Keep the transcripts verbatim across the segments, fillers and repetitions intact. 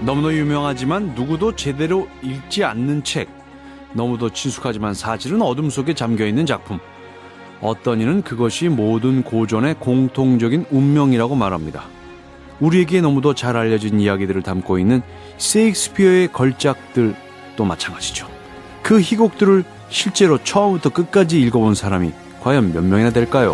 너무도 유명하지만 누구도 제대로 읽지 않는 책, 너무도 친숙하지만 사실은 어둠 속에 잠겨있는 작품. 어떤 이는 그것이 모든 고전의 공통적인 운명이라고 말합니다. 우리에게 너무도 잘 알려진 이야기들을 담고 있는 셰익스피어의 걸작들도 마찬가지죠. 그 희곡들을 실제로 처음부터 끝까지 읽어본 사람이 과연 몇 명이나 될까요?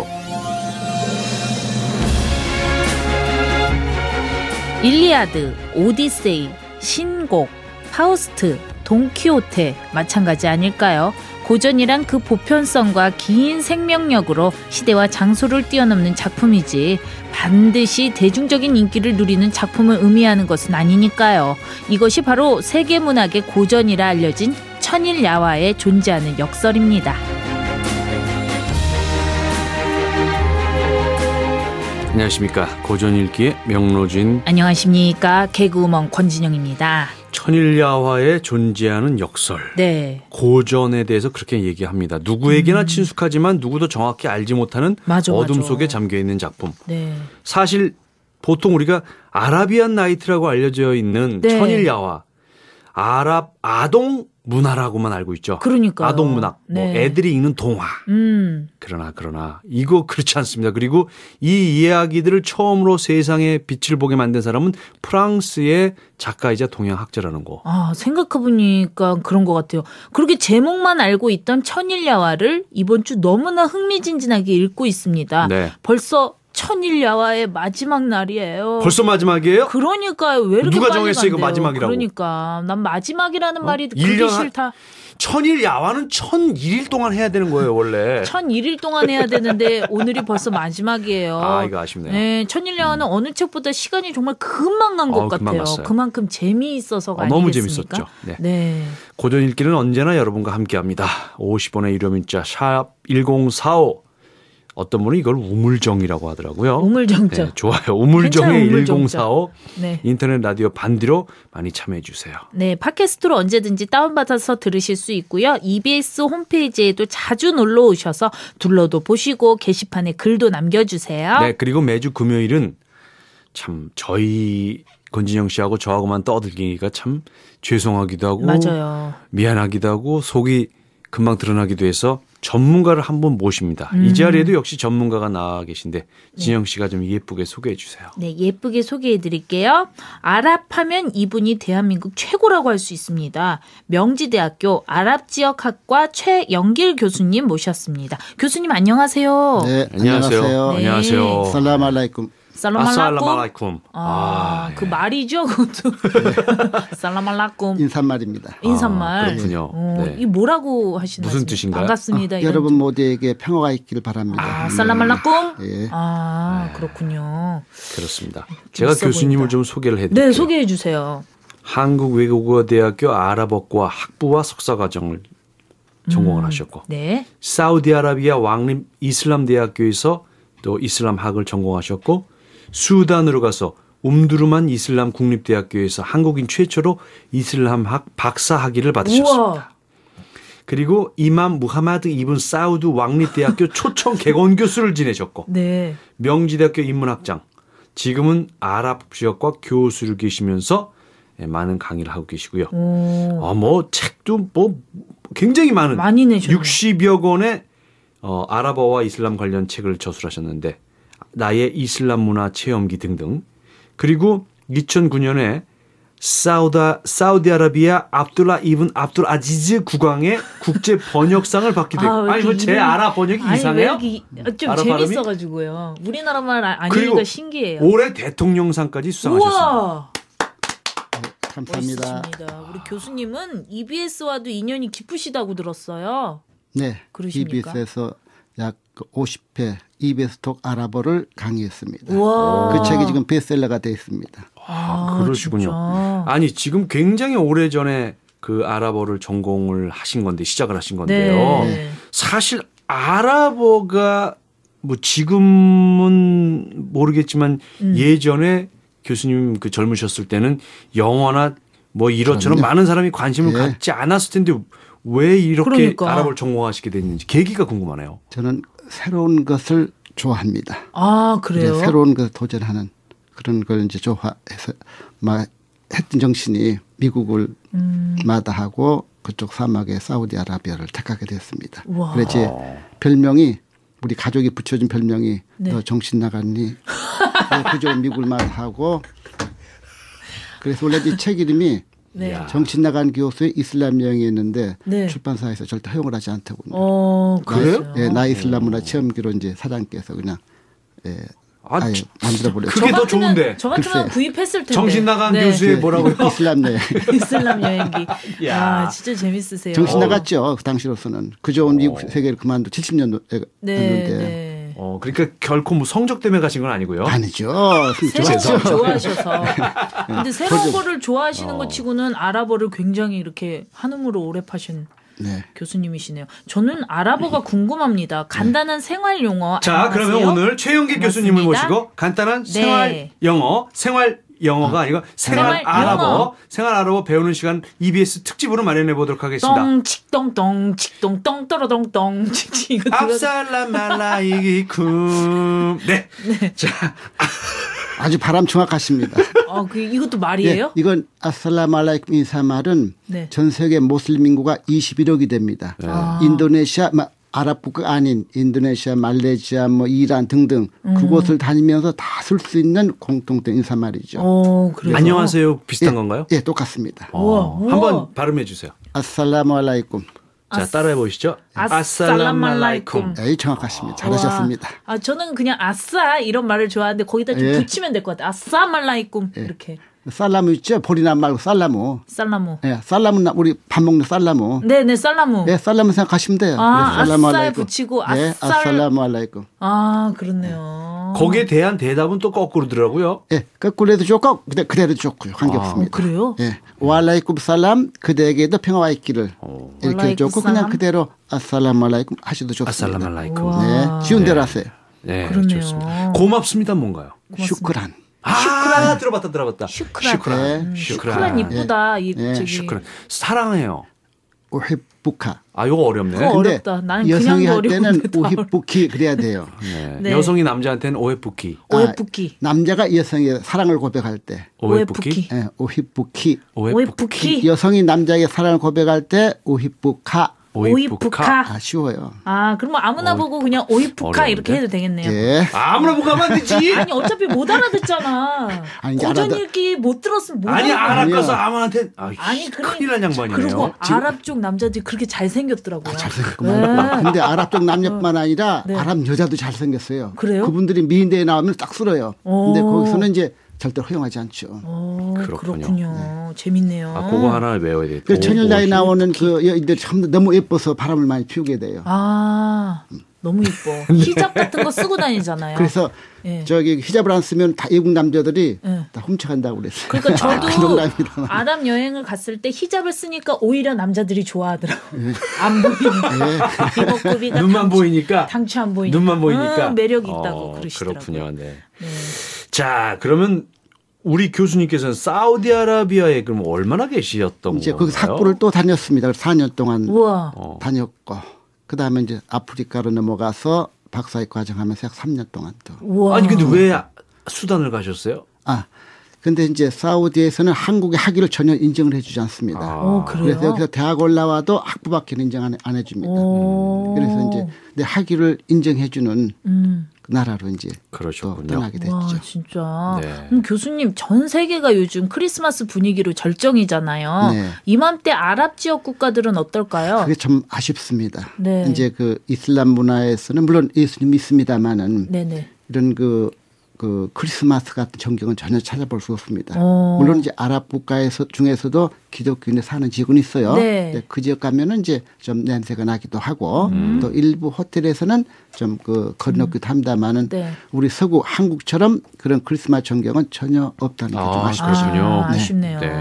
일리아드, 오디세이, 신곡, 파우스트, 돈키호테 마찬가지 아닐까요? 고전이란 그 보편성과 긴 생명력으로 시대와 장소를 뛰어넘는 작품이지 반드시 대중적인 인기를 누리는 작품을 의미하는 것은 아니니까요. 이것이 바로 세계문학의 고전이라 알려진 천일야화에 존재하는 역설입니다. 안녕하십니까. 고전 읽기의 명로진, 안녕하십니까. 개그우먼 권진영입니다. 천일야화에 존재하는 역설. 네. 고전에 대해서 그렇게 얘기합니다. 누구에게나 음. 친숙하지만 누구도 정확히 알지 못하는 맞아, 어둠 맞아. 속에 잠겨있는 작품. 네. 사실 보통 우리가 아라비안 나이트라고 알려져 있는 네. 천일야화, 아랍 아동 문화라고만 알고 있죠. 그러니까요. 아동 문학, 뭐 네. 애들이 읽는 동화. 음. 그러나 그러나 이거 그렇지 않습니다. 그리고 이 이야기들을 처음으로 세상에 빛을 보게 만든 사람은 프랑스의 작가이자 동양학자라는 거. 아, 생각해보니까 그런 것 같아요. 그렇게 제목만 알고 있던 천일야화를 이번 주 너무나 흥미진진하게 읽고 있습니다. 네. 벌써 천일야화의 마지막 날이에요. 벌써 마지막이에요? 그러니까요. 왜 이렇게 누가 빨리 정했어요, 이거 간대요? 마지막이라고? 그러니까 난 마지막이라는 어? 말이 일 그게 년 한- 싫다. 천일야화는 천일 일 동안 해야 되는 거예요, 원래. 천일 일 동안 해야 되는데 오늘이 벌써 마지막이에요. 아, 이거 아쉽네요. 네, 천일야화는 어느 책보다 시간이 정말 금방 간 것 어, 금방 같아요. 갔어요. 그만큼 재미있어서가 어, 너무 아니겠습니까? 재밌었죠. 네. 네. 고전 읽기는 언제나 여러분과 함께합니다. 오십 원의 유료 문자 샵 일공사오. 어떤 분은 이걸 우물정이라고 하더라고요. 우물정죠. 네, 좋아요. 우물정의 괜찮아요, 우물정자. 일공사오. 네. 인터넷 라디오 반디로 많이 참여해 주세요. 네, 팟캐스트로 언제든지 다운받아서 들으실 수 있고요. 이비에스 홈페이지에도 자주 놀러 오셔서 둘러도 보시고 게시판에 글도 남겨주세요. 네, 그리고 매주 금요일은 참 저희 권진영 씨하고 저하고만 떠들기가 참 죄송하기도 하고 맞아요. 미안하기도 하고 속이 금방 드러나기도 해서 전문가를 한번 모십니다. 음. 이 자리에도 역시 전문가가 나와 계신데 진영 씨가 좀 예쁘게 소개해 주세요. 네, 예쁘게 소개해 드릴게요. 아랍하면 이분이 대한민국 최고라고 할 수 있습니다. 명지대학교 아랍지역학과 최영길 교수님 모셨습니다. 교수님 안녕하세요. 네, 안녕하세요. 안녕하세요. 네. 안녕하세요. 살람 알라이쿰. 살라말라쿰. 아살라말라이쿰. 아, 아, 그 예. 말이죠, 그것도. 살라말라쿰. 인사말입니다. 인사말. 아, 그렇군요. 어, 네. 이 뭐라고 하시나요? 무슨 뜻인가요? 반갑습니다. 아, 이런 여러분 모두에게 평화가 있기를 바랍니다. 아, 살라말라쿰? 예. 아, 그렇군요. 그렇습니다. 제가 있어 교수님을 보인다. 좀 소개를 해드릴게요. 네, 소개해 주세요. 한국외국어대학교 아랍어과 학부와 석사과정을 전공을 음, 하셨고 네. 사우디아라비아 왕립 이슬람대학교에서 또 이슬람학을 전공하셨고 수단으로 가서 움두르만 이슬람 국립대학교에서 한국인 최초로 이슬람학 박사 학위를 받으셨습니다. 우와. 그리고 이맘 무하마드 이븐 사우드 왕립대학교 초청 객원 교수를 지내셨고 네. 명지대학교 인문학장, 지금은 아랍 지역과 교수를 계시면서 많은 강의를 하고 계시고요. 오. 어, 뭐 책도 뭐 굉장히 많은 많이 내셨네요. 육십여 권의 어, 아랍어와 이슬람 관련 책을 저술하셨는데 나의 이슬람 문화 체험기 등등. 그리고 이천구 년에 사우다, 사우디아라비아 압둘라 이븐 압둘 아지즈 국왕의 국제 번역상을 받기도 했고. 아, 아니, 뭐 제 이름이- 아랍 번역이 아니, 이상해요? 왜 이렇게 좀 아랍 발음이? 재밌어가지고요. 우리나라 말 아니니까 그리고 신기해요. 올해 대통령상까지 수상하셨습니다. 우와. 감사합니다. 멋있습니다. 우리 교수님은 이비에스와도 인연이 깊으시다고 들었어요. 네, 그러십니까? 이비에스에서 약 오십 회 이비에스 톡 아랍어를 강의했습니다. 우와. 그 책이 지금 베스트셀러가 되어 있습니다. 아, 그러시군요. 진짜. 아니, 지금 굉장히 오래전에 그 아랍어를 전공을 하신 건데, 시작을 하신 건데요. 네. 사실 아랍어가 뭐 지금은 모르겠지만 음. 예전에 교수님 그 젊으셨을 때는 영어나 뭐 이것처럼 그럼요. 많은 사람이 관심을 예. 갖지 않았을 텐데 왜 이렇게 그러니까. 아랍어를 전공하시게 됐는지 계기가 궁금하네요. 저는 새로운 것을 좋아합니다. 아, 이제 그래요? 새로운 것 도전하는 그런 걸 이제 좋아해서 막 했던 정신이 미국을 음. 마다하고 그쪽 사막의 사우디아라비아를 택하게 됐습니다. 우와. 그래서 제 별명이 우리 가족이 붙여준 별명이 네. 너 정신 나갔니? 그저 미국을 마다하고 그래서 원래 이 책 이름이 네. 야. 정신 나간 교수의 이슬람 여행이었는데 네. 출판사에서 절대 허용을 하지 않다고요. 어, 그래요? 예, 나 이슬람 문화 체험기로 이제 사장께서 그냥 예, 아, 아예 만들어 버렸어요. 그게 더 같으면- 좋은데. 저 같으면 글쎄. 구입했을 텐데. 정신 나간 네. 교수의 뭐라고요? 이슬람 여행. 이슬람 여행기. 야. 아, 진짜 재밌으세요. 정신 어. 나갔죠. 그 당시로서는. 그 좋은 미국 세계를 그만두고 칠십 년도였는데. 네, 네. 어, 그러니까 결코 뭐 성적 때문에 가신 건 아니고요. 아니죠. 새로운 좋았죠. 걸 좋아하셔서. 근데 새로운 그죠. 거를 좋아하시는 어. 것 치고는 아랍어를 굉장히 이렇게 한음으로 오래 파신 네. 교수님이시네요. 저는 아랍어가 궁금합니다. 간단한 생활 용어. 자, 안녕하세요? 그러면 오늘 최영기 고맙습니다. 교수님을 모시고 간단한 네. 생활 영어, 생활 영어가 아니고 생활, 생활 아랍어, 영어. 생활 아랍어 배우는 시간 이비에스 특집으로 마련해 보도록 하겠습니다. 똥칙똥똥 칙똥똥 떨어똥똥 칙 이거 들어. 압살람 말라이쿰. 네. 자, 아주 바람 정확하십니다. 어, 그 이것도 예, 말이에요? 이건 아살라무 알라이쿰 인사 말은 네. 전 세계 모슬림 인구가 이십일억이 됩니다. 아. 인도네시아, 마- 아랍 국가 아닌 인도네시아, 말레이시아, 뭐 이란 등등 음. 그곳을 다니면서 다 쓸 수 있는 공통된 인사말이죠. 어, 그래요. 안녕하세요 비슷한 예, 건가요? 예, 똑같습니다. 어, 우와, 우와. 한번 발음해 주세요. 아살라무 알라이쿰. 자, 따라해 보시죠. 아살라말라이쿰. 예, 정확하십니다. 잘하셨습니다. 와. 아, 저는 그냥 아싸 이런 말을 좋아하는데 거기다 좀 예. 붙이면 될 것 같아요. 아싸 말라이쿰 이렇게. 살라무 있죠? 보리남 말고 살라무. 살라무. 예, 살라무는 우리 밥 먹는 살라무. 네네 살라무. 예, 살라무 생각하시면 돼요. 아, 그래서 살라무 아싸에 알라이쿰. 붙이고 예, 아쌀- 아살라무 알라이쿰. 아 그렇네요. 거기에 대한 대답은 또 거꾸로더라고요. 예, 거꾸로 해도 좋고 그대, 그대로 좋고요. 관계없습니다. 어, 그래요? 예, 와알라이쿰 살람 그대에게도 평화와 있기를 이렇게 와알라이쿰 좋고 살람. 그냥 그대로 아살라무 알라이쿰 하셔도 좋습니다. 아살람 알라이쿰. 우와. 네, 쉬운 대로 하세요. 네, 그러네요. 좋습니다. 고맙습니다 뭔가요? 슈크란. 아, 들어봤다 들어봤다. 슈크란. 슈크란. 네. 슈크란 이쁘다. 이 예. 저기. 슈크란. 사랑해요. 오히부카. 아, 요거 어렵네. 그거 어렵다. 나는 여성이 그냥도 할 때는 어려운데 다 오히부키 그래야 돼요. 네. 네. 여성이 남자한테는 오해뿌키. 오해뿌키. 아, 남자가 여성의 사랑을 고백할 때 오해뿌키? 예, 오히부키. 오해뿌키. 여성이 남자에게 사랑을 고백할 때 오히부카. 오이푸카. 아, 쉬워요. 아, 그러면 아무나 보고 그냥 오이푸카 어려운데? 이렇게 해도 되겠네요. 예. 아무나 보고 하면 안 되지. 아니 어차피 못 알아듣잖아. 아니, 이제 고전 알아듣- 읽기 못 들었으면 못 아니, 알아듣. 알아가서 아무한테. 아, 아니 그래. 큰일 난 양반이네요. 그리고 지금 아랍 쪽 남자들이 그렇게 잘 생겼더라고요. 잘생겼구만. 근데 아랍 쪽 남녀뿐만 아니라 네. 아랍 여자도 잘생겼어요. 그래요? 그분들이 미인대에 나오면 딱 쓸어요. 근데 오. 거기서는 이제 절대 허용하지 않죠. 어, 그렇군요. 그렇군요. 재밌네요. 아, 그거 하나 외워야 되겠다. 그 천연다에 오, 나오는 그 여인들 참 너무 예뻐서 바람을 많이 피우게 돼요. 아, 너무 이뻐. 히잡 같은 거 쓰고 다니잖아요. 그래서 예. 저기 히잡을 안 쓰면 다 외국 남자들이 예. 다 훔쳐간다고 그랬어요. 그러니까 저도 아, 농담입니다만. 아랍 여행을 갔을 때 히잡을 쓰니까 오히려 남자들이 좋아하더라고요. 안 보이니까. 이목구비가 눈만 당초- 보이니까. 당초 안 보이니까. 눈만 보이니까. 음, 매력이 있다고 어, 그러시더라고요. 그렇군요. 네. 네. 자, 그러면 우리 교수님께서는 사우디아라비아에 그럼 얼마나 계셨던 이제 건가요? 거기서 학부를 또 다녔습니다. 사 년 동안 우와. 어. 다녔고 그다음에 이제 아프리카로 넘어가서 박사학 과정하면서 약 삼 년 동안 또. 우와. 아니 근데 왜 수단을 가셨어요? 아, 근데 이제 사우디에서는 한국의 학위를 전혀 인정을 해주지 않습니다. 아. 어, 그래요? 그래서 여기서 대학 올라와도 학부밖에 인정 안, 안 해줍니다. 오. 그래서 이제 내 학위를 인정해주는 음. 그 나라로 이제 그러셨군요. 또 떠나게 됐죠. 와, 진짜. 네. 그럼 교수님, 전 세계가 요즘 크리스마스 분위기로 절정이잖아요. 네. 이맘때 아랍 지역 국가들은 어떨까요? 그게 좀 아쉽습니다. 네. 이제 그 이슬람 문화에서는 물론 예수님 믿습니다만은 네네. 이런 그, 그 크리스마스 같은 전경은 전혀 찾아볼 수 없습니다. 어. 물론 이제 아랍 국가에서 중에서도 기독교인이 사는 지역은 있어요. 네. 네, 그 지역 가면은 이제 좀 냄새가 나기도 하고 음. 또 일부 호텔에서는 좀 그 건너기도 합니다만은 네. 우리 서구 한국처럼 그런 크리스마스 전경은 전혀 없다는 게 좀 아, 아쉽죠. 그렇군요. 아, 네. 아쉽네요. 네.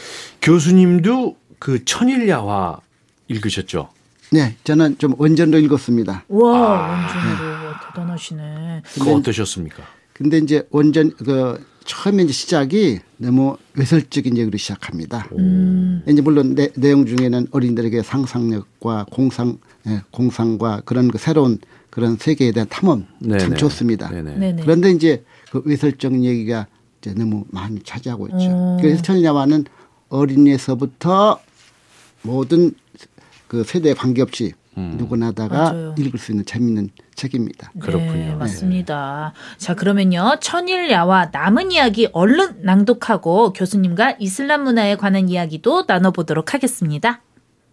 교수님도 그 천일야화 읽으셨죠? 네, 저는 좀 원전도 읽었습니다. 와, 아. 완전으로 대단하시네. 그거 어떠셨습니까? 근데 이제 원전 그 처음에 이제 시작이 너무 외설적인 얘기로 시작합니다. 음. 이제 물론 내, 내용 중에는 어린이들에게 상상력과 공상, 예, 공상과 그런 그 새로운 그런 세계에 대한 탐험 참 네네. 좋습니다. 네네. 네네. 그런데 이제 그 외설적인 얘기가 이제 너무 많이 차지하고 있죠. 오. 그래서 천일야화는 어린이에서부터 모든 그 세대에 관계없이 음. 누구나다가 맞아요. 읽을 수 있는 재미있는 책입니다. 그렇군요. 네, 맞습니다. 자, 그러면요. 천일야화 남은 이야기 얼른 낭독하고 교수님과 이슬람 문화에 관한 이야기도 나눠보도록 하겠습니다.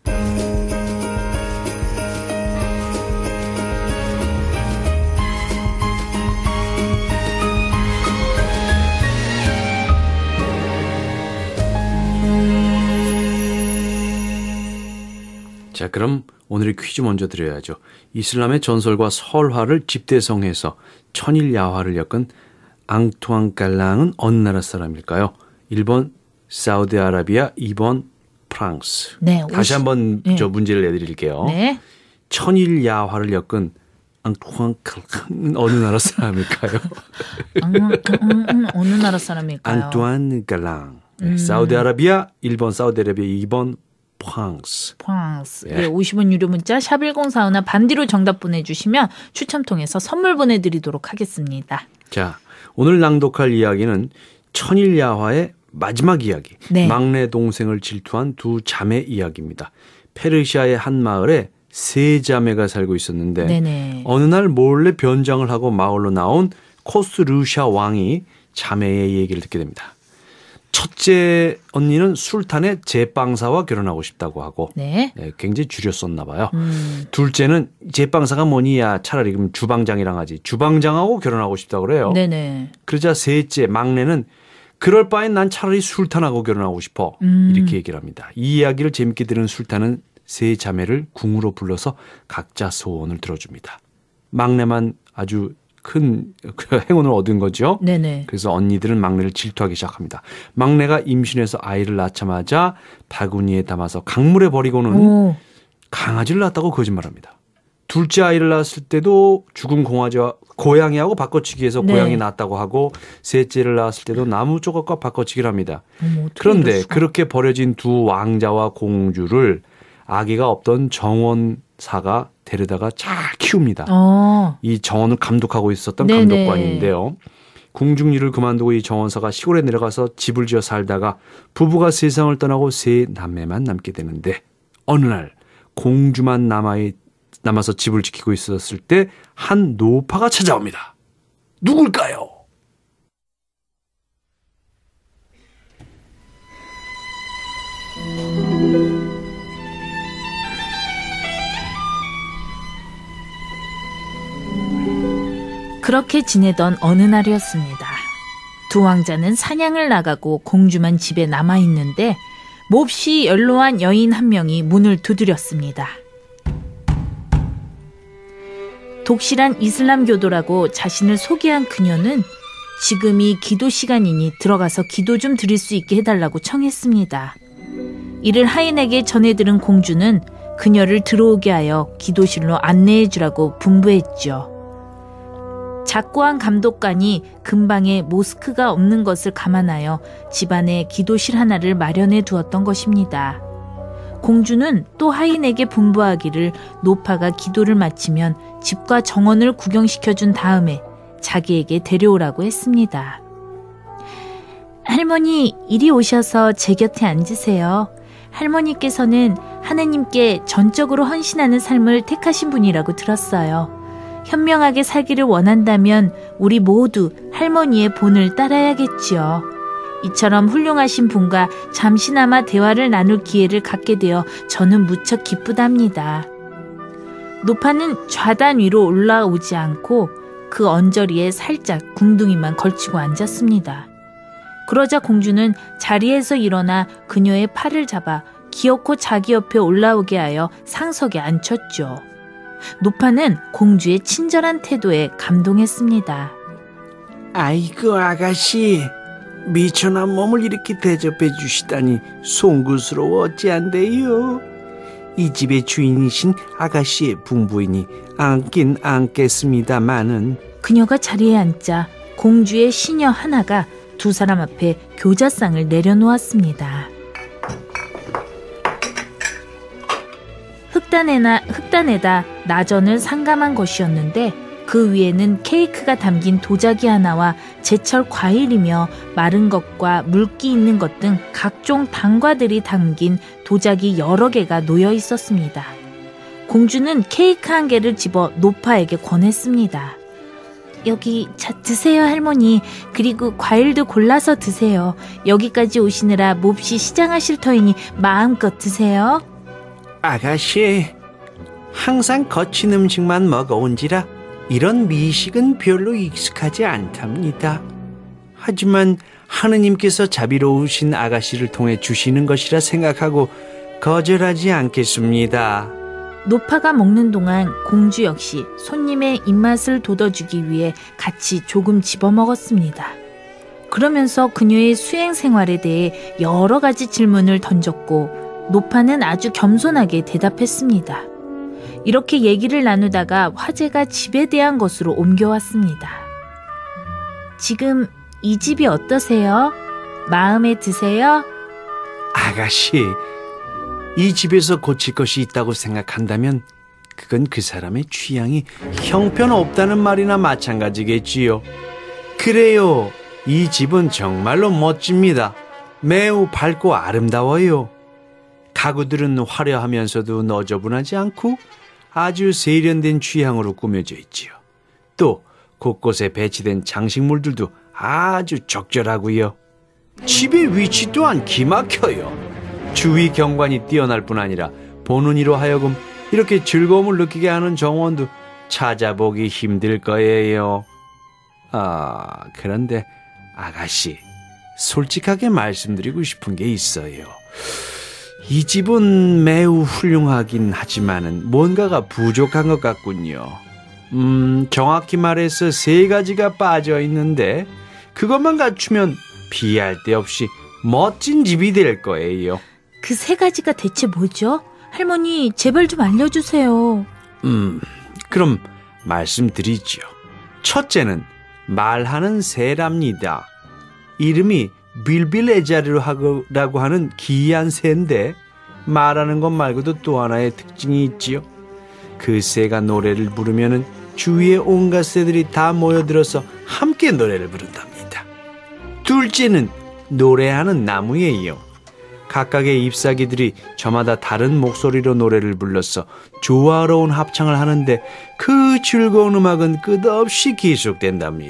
자, 그럼 오늘의 퀴즈 먼저 드려야죠. 이슬람의 전설과 설화를 집대성해서 천일야화를 엮은 앙투안 깔랑은 어느 나라 사람일까요? 일 번 사우디아라비아, 이 번 프랑스. 네, 다시 오십- 한번 네. 저 문제를 내드릴게요. 네. 천일야화를 엮은 앙투안 깔랑은 어느 나라 사람일까요? 음, 음, 음, 어느 나라 사람일까요? 앙투안 깔랑. 네, 음. 사우디아라비아, 일 번 사우디아라비아, 이 번 프랑스. 프랑스. 예. 예, 오십 원 유료 문자 샵일공사오나 반디로 정답 보내주시면 추첨 통해서 선물 보내드리도록 하겠습니다. 자, 오늘 낭독할 이야기는 천일야화의 마지막 이야기. 네. 막내 동생을 질투한 두 자매 이야기입니다. 페르시아의 한 마을에 세 자매가 살고 있었는데 네네. 어느 날 몰래 변장을 하고 마을로 나온 코스루샤 왕이 자매의 얘기를 듣게 됩니다. 첫째 언니는 술탄의 제빵사와 결혼하고 싶다고 하고 네. 네, 굉장히 줄였었나 봐요. 음, 둘째는 제빵사가 뭐니야 차라리 그럼 주방장이랑 하지. 주방장하고 결혼하고 싶다고 그래요. 네네. 그러자 셋째 막내는 그럴 바엔 난 차라리 술탄하고 결혼하고 싶어. 음. 이렇게 얘기를 합니다. 이 이야기를 재밌게 들은 술탄은 세 자매를 궁으로 불러서 각자 소원을 들어줍니다. 막내만 아주 큰 행운을 얻은 거죠. 네네. 그래서 언니들은 막내를 질투하기 시작합니다. 막내가 임신해서 아이를 낳자마자 바구니에 담아서 강물에 버리고는 오. 강아지를 낳았다고 거짓말합니다. 둘째 아이를 낳았을 때도 죽은 공아지와 고양이하고 바꿔치기해서 네. 고양이 낳았다고 하고 셋째를 낳았을 때도 나무 조각과 바꿔치기를 합니다. 어머, 어떻게 그런데 이럴 수가. 그렇게 버려진 두 왕자와 공주를 아기가 없던 정원사가 데려다가 잘 키웁니다. 어. 이 정원을 감독하고 있었던 네네. 감독관인데요. 궁중일을 그만두고 이 정원사가 시골에 내려가서 집을 지어 살다가 부부가 세상을 떠나고 세 남매만 남게 되는데 어느 날 공주만 남아 남아서 집을 지키고 있었을 때 한 노파가 찾아옵니다. 누굴까요? 그렇게 지내던 어느 날이었습니다. 두 왕자는 사냥을 나가고 공주만 집에 남아있는데 몹시 연로한 여인 한 명이 문을 두드렸습니다. 독실한 이슬람교도라고 자신을 소개한 그녀는 지금이 기도 시간이니 들어가서 기도 좀 드릴 수 있게 해달라고 청했습니다. 이를 하인에게 전해들은 공주는 그녀를 들어오게 하여 기도실로 안내해주라고 분부했죠. 작고한 감독관이 근방에 모스크가 없는 것을 감안하여 집안에 기도실 하나를 마련해 두었던 것입니다. 공주는 또 하인에게 분부하기를 노파가 기도를 마치면 집과 정원을 구경시켜준 다음에 자기에게 데려오라고 했습니다. 할머니, 이리 오셔서 제 곁에 앉으세요. 할머니께서는 하느님께 전적으로 헌신하는 삶을 택하신 분이라고 들었어요. 현명하게 살기를 원한다면 우리 모두 할머니의 본을 따라야겠지요. 이처럼 훌륭하신 분과 잠시나마 대화를 나눌 기회를 갖게 되어 저는 무척 기쁘답니다. 노파는 좌단 위로 올라오지 않고 그 언저리에 살짝 궁둥이만 걸치고 앉았습니다. 그러자 공주는 자리에서 일어나 그녀의 팔을 잡아 기어코 자기 옆에 올라오게 하여 상석에 앉혔죠. 노파는 공주의 친절한 태도에 감동했습니다. 아이고 아가씨 미천한 몸을 이렇게 대접해 주시다니 송구스러워 어찌한데요. 이 집의 주인이신 아가씨의 분부이니 안긴 안겠습니다마는. 그녀가 자리에 앉자 공주의 시녀 하나가 두 사람 앞에 교자상을 내려놓았습니다. 흑단에나, 흑단에다 나전을 상감한 것이었는데 그 위에는 케이크가 담긴 도자기 하나와 제철 과일이며 마른 것과 물기 있는 것 등 각종 단과들이 담긴 도자기 여러 개가 놓여 있었습니다. 공주는 케이크 한 개를 집어 노파에게 권했습니다. 여기 자 드세요 할머니. 그리고 과일도 골라서 드세요. 여기까지 오시느라 몹시 시장하실 터이니 마음껏 드세요. 아가씨, 항상 거친 음식만 먹어온지라 이런 미식은 별로 익숙하지 않답니다. 하지만 하느님께서 자비로우신 아가씨를 통해 주시는 것이라 생각하고 거절하지 않겠습니다. 노파가 먹는 동안 공주 역시 손님의 입맛을 돋워주기 위해 같이 조금 집어먹었습니다. 그러면서 그녀의 수행 생활에 대해 여러 가지 질문을 던졌고 노파는 아주 겸손하게 대답했습니다. 이렇게 얘기를 나누다가 화제가 집에 대한 것으로 옮겨왔습니다. 지금 이 집이 어떠세요? 마음에 드세요? 아가씨, 이 집에서 고칠 것이 있다고 생각한다면 그건 그 사람의 취향이 형편없다는 말이나 마찬가지겠지요. 그래요, 이 집은 정말로 멋집니다. 매우 밝고 아름다워요. 가구들은 화려하면서도 너저분하지 않고 아주 세련된 취향으로 꾸며져 있지요. 또 곳곳에 배치된 장식물들도 아주 적절하고요. 집의 위치 또한 기막혀요. 주위 경관이 뛰어날 뿐 아니라 보는 이로 하여금 이렇게 즐거움을 느끼게 하는 정원도 찾아보기 힘들 거예요. 아, 그런데 아가씨, 솔직하게 말씀드리고 싶은 게 있어요. 이 집은 매우 훌륭하긴 하지만은 뭔가가 부족한 것 같군요. 음, 정확히 말해서 세 가지가 빠져 있는데 그것만 갖추면 비할 데 없이 멋진 집이 될 거예요. 그 세 가지가 대체 뭐죠? 할머니, 제발 좀 알려주세요. 음, 그럼 말씀드리죠. 첫째는 말하는 새랍니다. 이름이 빌빌에자르라고 하는 기이한 새인데 말하는 것 말고도 또 하나의 특징이 있지요. 그 새가 노래를 부르면은 주위에 온갖 새들이 다 모여들어서 함께 노래를 부른답니다. 둘째는 노래하는 나무예요. 각각의 잎사귀들이 저마다 다른 목소리로 노래를 불러서 조화로운 합창을 하는데 그 즐거운 음악은 끝없이 계속된답니다.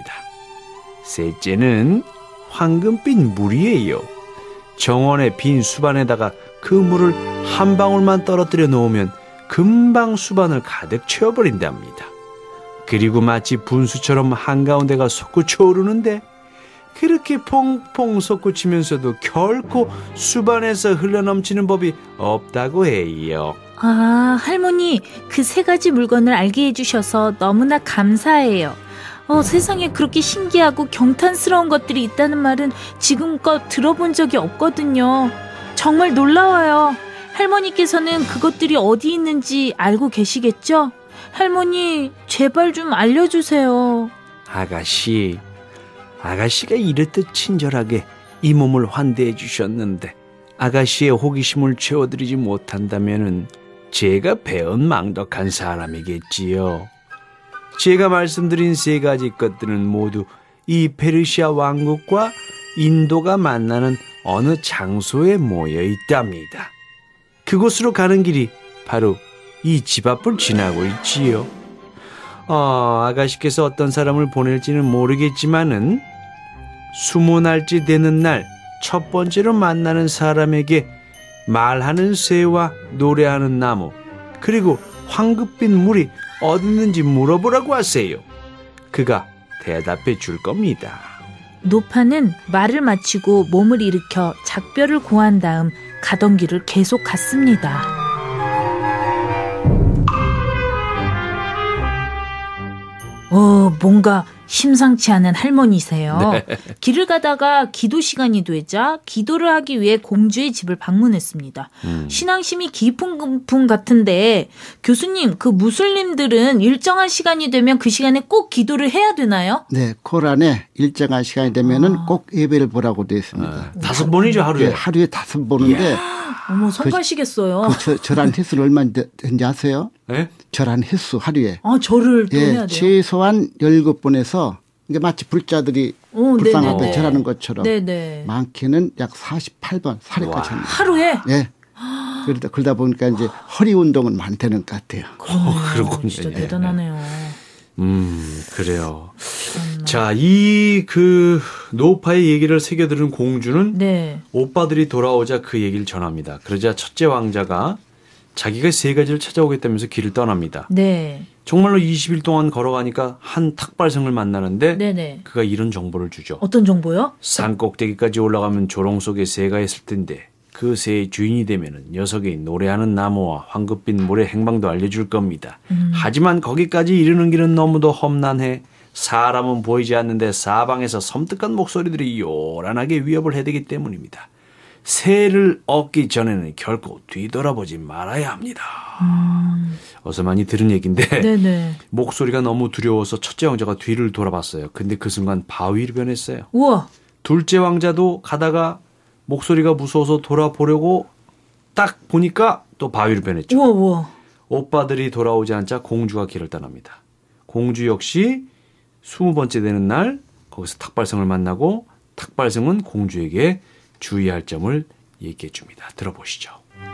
셋째는 황금빛 물이에요. 정원의 빈 수반에다가 그 물을 한 방울만 떨어뜨려 놓으면 금방 수반을 가득 채워버린답니다. 그리고 마치 분수처럼 한가운데가 솟구쳐 오르는데 그렇게 퐁퐁 솟구치면서도 결코 수반에서 흘러넘치는 법이 없다고 해요. 아, 할머니, 그 세 가지 물건을 알게 해주셔서 너무나 감사해요. 어, 세상에 그렇게 신기하고 경탄스러운 것들이 있다는 말은 지금껏 들어본 적이 없거든요. 정말 놀라워요. 할머니께서는 그것들이 어디 있는지 알고 계시겠죠? 할머니, 제발 좀 알려주세요. 아가씨, 아가씨가 이렇듯 친절하게 이 몸을 환대해 주셨는데 아가씨의 호기심을 채워드리지 못한다면은 제가 배은망덕한 사람이겠지요. 제가 말씀드린 세 가지 것들은 모두 이 페르시아 왕국과 인도가 만나는 어느 장소에 모여 있답니다. 그곳으로 가는 길이 바로 이 집 앞을 지나고 있지요. 어, 아가씨께서 어떤 사람을 보낼지는 모르겠지만은 스무 날째 되는 날 첫 번째로 만나는 사람에게 말하는 새와 노래하는 나무 그리고 황금빛 물이 어디 있는지 물어보라고 하세요. 그가 대답해 줄 겁니다. 노파는 말을 마치고 몸을 일으켜 작별을 고한 다음 가던 길을 계속 갔습니다. 어, 뭔가 심상치 않은 할머니세요. 네. 길을 가다가 기도 시간이 되자 기도를 하기 위해 공주의 집을 방문했습니다. 음. 신앙심이 깊은 분 같은데 교수님, 그 무슬림들은 일정한 시간이 되면 그 시간에 꼭 기도를 해야 되나요? 네, 코란에 일정한 시간이 되면은 아. 꼭 예배를 보라고 되어 있습니다. 다섯 번이죠, 하루에. 네, 하루에 다섯 번인데 어머 성가시겠어요. 그 저, 절한 횟수는 얼마 된지 아세요? 네? 절한 횟수 하루에. 아 절을 또 예, 해야 돼요. 최소한 열곱 번에서 이게 마치 불자들이 오, 불상하고 네네네. 절하는 것처럼 네네. 많게는 약 사십팔 번 사례까지 합니다. 하루에? 예. 그러다 그러다 보니까 이제 허리 운동은 많다는 것 같아요. 그러네요. 그렇군요. 진짜 예, 대단하네요. 음, 그래요. 자, 이 그 노파의 얘기를 새겨들은 공주는 네. 오빠들이 돌아오자 그 얘기를 전합니다. 그러자 첫째 왕자가 자기가 세 가지를 찾아오겠다면서 길을 떠납니다. 네. 정말로 이십 일 동안 걸어가니까 한 탁발성을 만나는데 네네. 그가 이런 정보를 주죠. 어떤 정보요? 산 꼭대기까지 올라가면 조롱 속에 새가 있을 텐데 그 새의 주인이 되면은 녀석이 노래하는 나무와 황급빛 물의 행방도 알려줄 겁니다. 음. 하지만 거기까지 이르는 길은 너무도 험난해 사람은 보이지 않는데 사방에서 섬뜩한 목소리들이 요란하게 위협을 해대기 때문입니다. 새를 얻기 전에는 결코 뒤돌아보지 말아야 합니다. 음. 어서 많이 들은 얘기인데 네네. 목소리가 너무 두려워서 첫째 왕자가 뒤를 돌아봤어요. 근데 그 순간 바위로 변했어요. 우와. 둘째 왕자도 가다가 목소리가 무서워서 돌아보려고 딱 보니까 또 바위로 변했죠. 우와 우와. 오빠들이 돌아오지 않자 공주가 길을 떠납니다. 공주 역시 스무 번째 되는 날 거기서 탁발성을 만나고 탁발성은 공주에게 주의할 점을 얘기해 줍니다. 들어보시죠.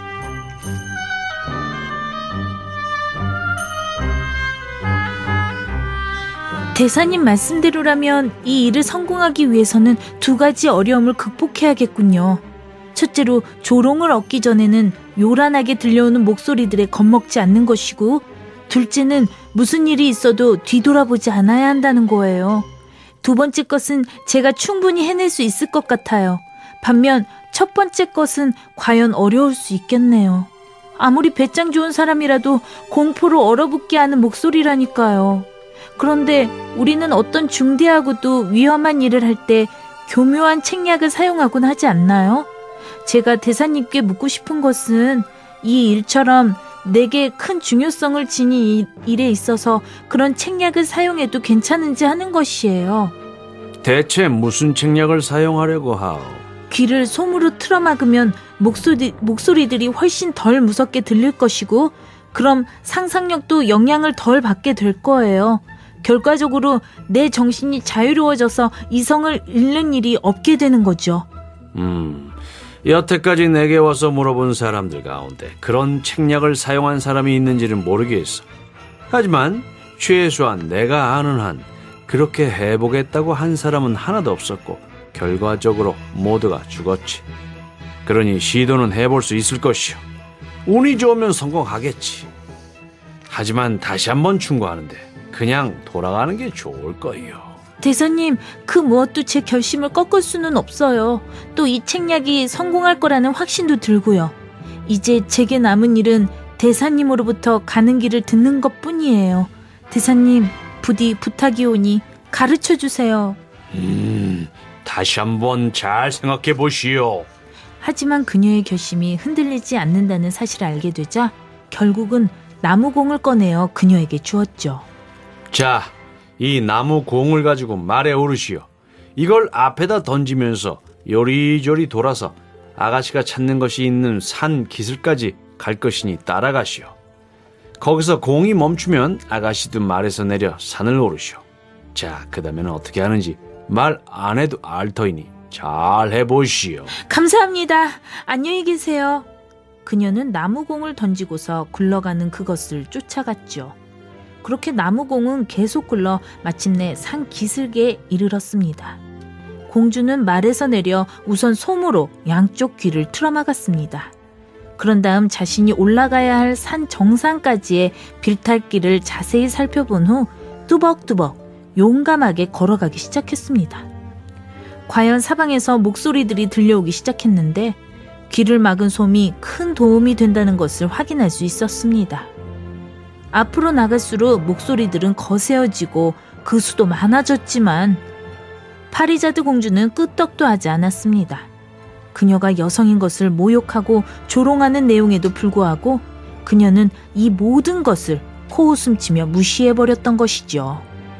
대사님 말씀대로라면 이 일을 성공하기 위해서는 두 가지 어려움을 극복해야겠군요. 첫째로 조롱을 얻기 전에는 요란하게 들려오는 목소리들에 겁먹지 않는 것이고, 둘째는 무슨 일이 있어도 뒤돌아보지 않아야 한다는 거예요. 두 번째 것은 제가 충분히 해낼 수 있을 것 같아요. 반면 첫 번째 것은 과연 어려울 수 있겠네요. 아무리 배짱 좋은 사람이라도 공포로 얼어붙게 하는 목소리라니까요. 그런데 우리는 어떤 중대하고도 위험한 일을 할 때 교묘한 책략을 사용하곤 하지 않나요? 제가 대사님께 묻고 싶은 것은 이 일처럼 내게 큰 중요성을 지닌 일에 있어서 그런 책략을 사용해도 괜찮은지 하는 것이에요. 대체 무슨 책략을 사용하려고 하오? 귀를 솜으로 틀어막으면 목소리, 목소리들이 훨씬 덜 무섭게 들릴 것이고, 그럼 상상력도 영향을 덜 받게 될 거예요. 결과적으로 내 정신이 자유로워져서 이성을 잃는 일이 없게 되는 거죠. 음, 여태까지 내게 와서 물어본 사람들 가운데 그런 책략을 사용한 사람이 있는지는 모르겠어. 하지만 최소한 내가 아는 한 그렇게 해보겠다고 한 사람은 하나도 없었고 결과적으로 모두가 죽었지. 그러니 시도는 해볼 수 있을 것이오. 운이 좋으면 성공하겠지. 하지만 다시 한번 충고하는데 그냥 돌아가는 게 좋을 거예요. 대사님, 그 무엇도 제 결심을 꺾을 수는 없어요. 또 이 책략이 성공할 거라는 확신도 들고요. 이제 제게 남은 일은 대사님으로부터 가는 길을 듣는 것뿐이에요. 대사님, 부디 부탁이 오니 가르쳐 주세요. 음, 다시 한번 잘 생각해 보시오. 하지만 그녀의 결심이 흔들리지 않는다는 사실을 알게 되자 결국은 나무공을 꺼내어 그녀에게 주었죠. 자, 이 나무 공을 가지고 말에 오르시오. 이걸 앞에다 던지면서 요리조리 돌아서 아가씨가 찾는 것이 있는 산 기슭까지 갈 것이니 따라가시오. 거기서 공이 멈추면 아가씨도 말에서 내려 산을 오르시오. 자, 그 다음에는 어떻게 하는지 말 안 해도 알 터이니 잘 해보시오. 감사합니다. 안녕히 계세요. 그녀는 나무공을 던지고서 굴러가는 그것을 쫓아갔죠. 그렇게 나무공은 계속 굴러 마침내 산 기슭에 이르렀습니다. 공주는 말에서 내려 우선 솜으로 양쪽 귀를 틀어막았습니다. 그런 다음 자신이 올라가야 할 산 정상까지의 빌탈길을 자세히 살펴본 후 뚜벅뚜벅 용감하게 걸어가기 시작했습니다. 과연 사방에서 목소리들이 들려오기 시작했는데 귀를 막은 솜이 큰 도움이 된다는 것을 확인할 수 있었습니다. 앞으로 나갈수록 목소리들은 거세어지고 그 수도 많아졌지만 파리자드 공주는 끄떡도 하지 않았습니다. 그녀가 여성인 것을 모욕하고 조롱하는 내용에도 불구하고 그녀는 이 모든 것을 코웃음치며 무시해버렸던 것이죠.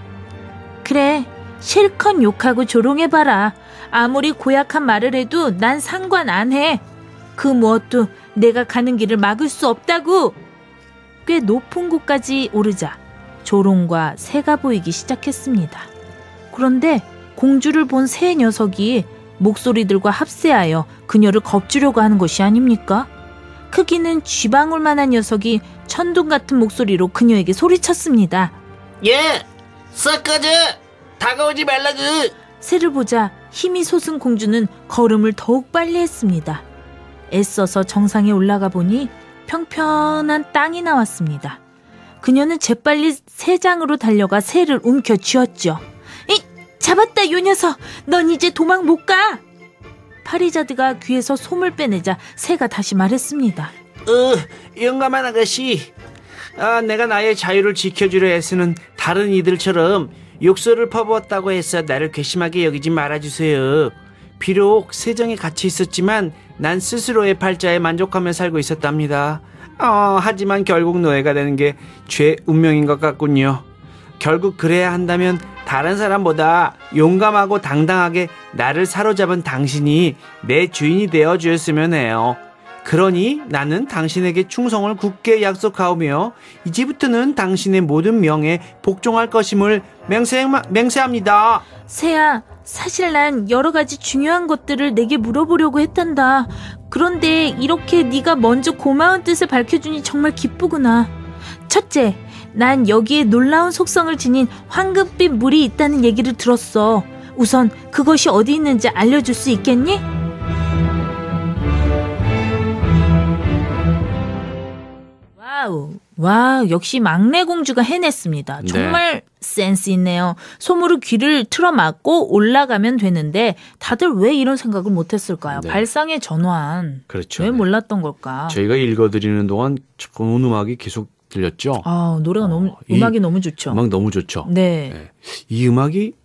그래, 실컷 욕하고 조롱해봐라. 아무리 고약한 말을 해도 난 상관 안 해. 그 무엇도 내가 가는 길을 막을 수 없다고. 꽤 높은 곳까지 오르자 조롱과 새가 보이기 시작했습니다. 그런데 공주를 본 새 녀석이 목소리들과 합세하여 그녀를 겁주려고 하는 것이 아닙니까? 크기는 쥐방울만한 녀석이 천둥 같은 목소리로 그녀에게 소리쳤습니다. 예! 싹 꺼져! 다가오지 말라고! 새를 보자 힘이 솟은 공주는 걸음을 더욱 빨리 했습니다. 애써서 정상에 올라가 보니 평평한 땅이 나왔습니다. 그녀는 재빨리 새장으로 달려가 새를 움켜쥐었죠. 이, 잡았다 요 녀석! 넌 이제 도망 못 가! 파리자드가 귀에서 솜을 빼내자 새가 다시 말했습니다. 어, 영감한 아가씨. 아, 내가 나의 자유를 지켜주려 애쓰는 다른 이들처럼 욕설을 퍼부었다고 해서 나를 괘씸하게 여기지 말아주세요. 비록 세정에 갇혀 있었지만 난 스스로의 팔자에 만족하며 살고 있었답니다. 어, 하지만 결국 노예가 되는 게 죄 운명인 것 같군요. 결국 그래야 한다면 다른 사람보다 용감하고 당당하게 나를 사로잡은 당신이 내 주인이 되어주었으면 해요. 그러니 나는 당신에게 충성을 굳게 약속하오며 이제부터는 당신의 모든 명에 복종할 것임을 맹세, 맹세합니다. 새야, 사실 난 여러 가지 중요한 것들을 내게 물어보려고 했단다. 그런데 이렇게 네가 먼저 고마운 뜻을 밝혀주니 정말 기쁘구나. 첫째, 난 여기에 놀라운 속성을 지닌 황금빛 물이 있다는 얘기를 들었어. 우선 그것이 어디 있는지 알려줄 수 있겠니? 와우, 와, 역시 막내 공주가 해냈습니다. 정말 네. 센스 있네요. 솜으로 귀를 틀어막고 올라가면 되는데 다들 왜 이런 생각을 못했을까요? 네. 발상의 전환. 그렇죠. 왜 몰랐던 걸까? 저희가 읽어드리는 동안 좋은 음악이 계속 들렸죠. 아, 노래가 어, 너무 음악이 너무 좋죠. 음악 너무 좋죠. 네. 네. 이 음악이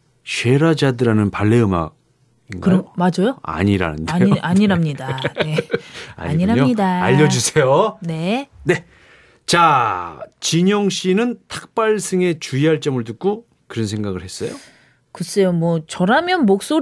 쉐라자드라는 발레 음악. 그럼 맞아요? 아니라는데요. 아니 아니랍니다. 네. 아니랍니다. 알려주세요. 네. 네. 자, 진영 씨는 탁발승에 주의할 점을 듣고 그런 생각을 했어요? 글쎄요, 뭐 저라면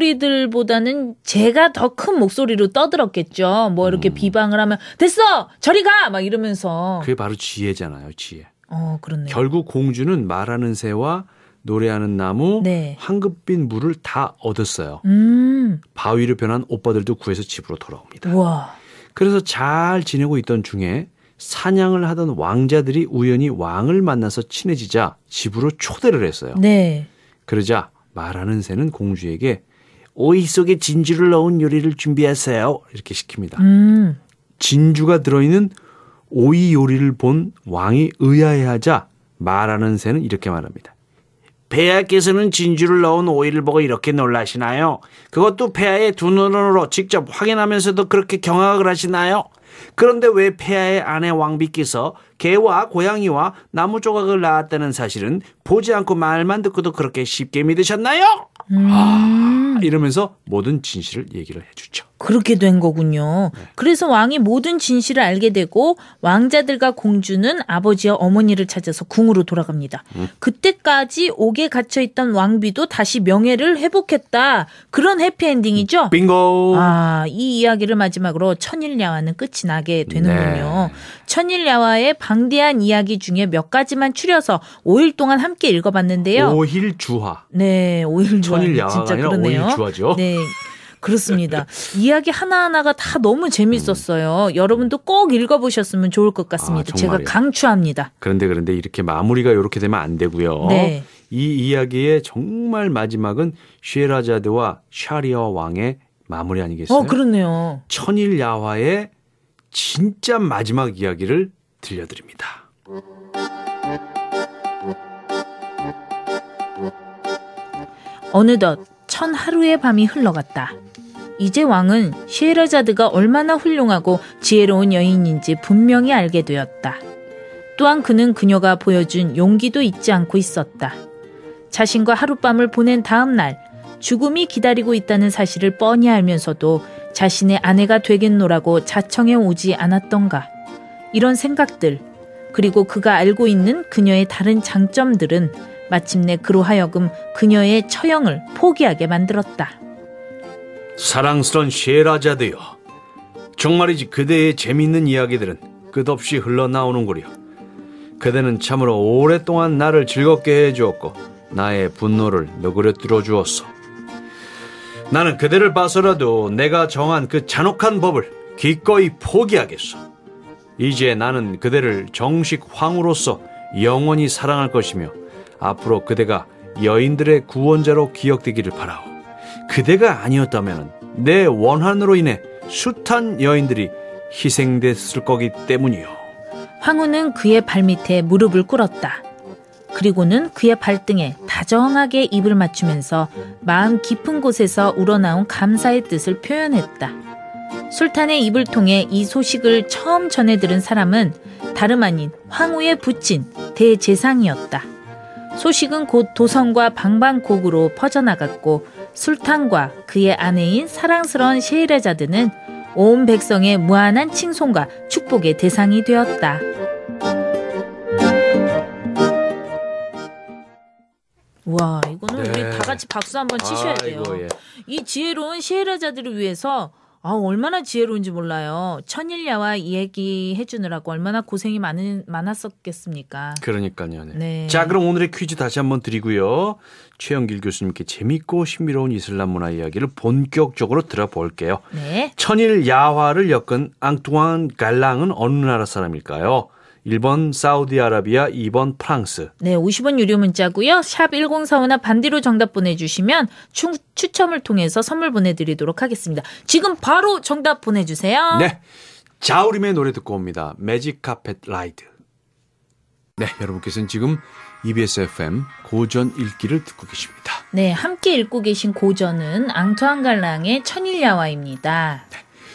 목소리들보다는 제가 더 큰 목소리로 떠들었겠죠. 뭐 이렇게 음. 비방을 하면 됐어, 저리 가, 막 이러면서. 그게 바로 지혜잖아요, 지혜. 어, 그렇네요. 결국 공주는 말하는 새와 노래하는 나무, 네. 황금빛 물을 다 얻었어요. 음. 바위로 변한 오빠들도 구해서 집으로 돌아옵니다. 우와. 그래서 잘 지내고 있던 중에 사냥을 하던 왕자들이 우연히 왕을 만나서 친해지자 집으로 초대를 했어요. 네. 그러자 말하는 새는 공주에게 오이 속에 진주를 넣은 요리를 준비하세요. 이렇게 시킵니다. 음. 진주가 들어있는 오이 요리를 본 왕이 의아해하자 말하는 새는 이렇게 말합니다. 폐하께서는 진주를 넣은 오이를 보고 이렇게 놀라시나요? 그것도 폐하의 두 눈으로 직접 확인하면서도 그렇게 경악을 하시나요? 그런데 왜 폐하의 아내 왕비께서 개와 고양이와 나무 조각을 낳았다는 사실은 보지 않고 말만 듣고도 그렇게 쉽게 믿으셨나요? 음. 아, 이러면서 모든 진실을 얘기를 해주죠. 그렇게 된 거군요. 네. 그래서 왕이 모든 진실을 알게 되고 왕자들과 공주는 아버지와 어머니를 찾아서 궁으로 돌아갑니다. 음. 그때까지 옥에 갇혀있던 왕비도 다시 명예를 회복했다. 그런 해피엔딩이죠? 빙고. 아, 이 이야기를 마지막으로 천일야화는 끝이 나게 되는군요. 네. 천일야화의 방대한 이야기 중에 몇 가지만 추려서 오 일 동안 함께 읽어봤는데요. 오일주화. 네, 오일주화. 천일야화가 아니라 오일주화죠. 네. 그렇습니다. 이야기 하나하나가 다 너무 재밌었어요. 음. 여러분도 꼭 읽어보셨으면 좋을 것 같습니다. 아, 제가 강추합니다. 그런데 그런데 이렇게 마무리가 이렇게 되면 안 되고요. 네. 이 이야기의 정말 마지막은 쉐라자드와 샤리아 왕의 마무리 아니겠어요? 어, 그렇네요. 천일야화의 진짜 마지막 이야기를 들려드립니다. 어느덧 천 하루의 밤이 흘러갔다. 이제 왕은 쉐에라자드가 얼마나 훌륭하고 지혜로운 여인인지 분명히 알게 되었다. 또한 그는 그녀가 보여준 용기도 잊지 않고 있었다. 자신과 하룻밤을 보낸 다음 날 죽음이 기다리고 있다는 사실을 뻔히 알면서도 자신의 아내가 되겠노라고 자청해 오지 않았던가. 이런 생각들, 그리고 그가 알고 있는 그녀의 다른 장점들은 마침내 그로 하여금 그녀의 처형을 포기하게 만들었다. 사랑스런 쉐라자드여, 정말이지 그대의 재미있는 이야기들은 끝없이 흘러나오는구려. 그대는 참으로 오랫동안 나를 즐겁게 해주었고 나의 분노를 너그러뜨려 주었어. 나는 그대를 봐서라도 내가 정한 그 잔혹한 법을 기꺼이 포기하겠어. 이제 나는 그대를 정식 황후로서 영원히 사랑할 것이며 앞으로 그대가 여인들의 구원자로 기억되기를 바라오. 그대가 아니었다면 내 원한으로 인해 숱한 여인들이 희생됐을 거기 때문이요. 황후는 그의 발밑에 무릎을 꿇었다. 그리고는 그의 발등에 다정하게 입을 맞추면서 마음 깊은 곳에서 우러나온 감사의 뜻을 표현했다. 술탄의 입을 통해 이 소식을 처음 전해 들은 사람은 다름 아닌 황후의 부친 대제상이었다. 소식은 곧 도성과 방방곡으로 퍼져나갔고 술탄과 그의 아내인 사랑스러운 셰히레자드는 온 백성의 무한한 칭송과 축복의 대상이 되었다. 와, 이거는 네. 우리 다 같이 박수 한번 치셔야 돼요. 아이고, 예. 이 지혜로운 셰히레자드를 위해서 아, 얼마나 지혜로운지 몰라요. 천일야와 이야기 해주느라고 얼마나 고생이 많은, 많았었겠습니까. 그러니까요. 네. 네. 자, 그럼 오늘의 퀴즈 다시 한번 드리고요. 최영길 교수님께 재밌고 신비로운 이슬람 문화 이야기를 본격적으로 들어볼게요. 네. 천일 야화를 엮은 앙뚜안 갈랑은 어느 나라 사람일까요? 일 번 사우디아라비아, 이 번 프랑스. 네, 오십 원 유료 문자고요. 샵 천사십오나 반디로 정답 보내주시면 추, 추첨을 통해서 선물 보내드리도록 하겠습니다. 지금 바로 정답 보내주세요. 네, 자우림의 노래 듣고 옵니다. 매직 카펫 라이드. 네, 여러분께서는 지금 이비에스 에프엠 고전 읽기를 듣고 계십니다. 네, 함께 읽고 계신 고전은 앙투안 갈랑의 천일야화입니다.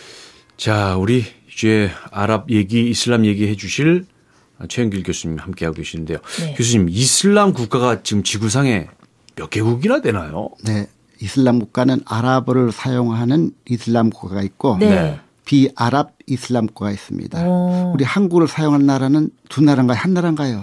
자, 우리 이제 아랍 얘기, 이슬람 얘기해 주실 최영길 교수님 함께하고 계시는데요. 네. 교수님, 이슬람 국가가 지금 지구상에 몇 개국이나 되나요? 네, 이슬람 국가는 아랍어를 사용하는 이슬람 국가가 있고 네. 네. 비아랍 이슬람 국가가 있습니다. 오. 우리 한국을 사용하는 나라는 두 나라인가요? 한 나라인가요?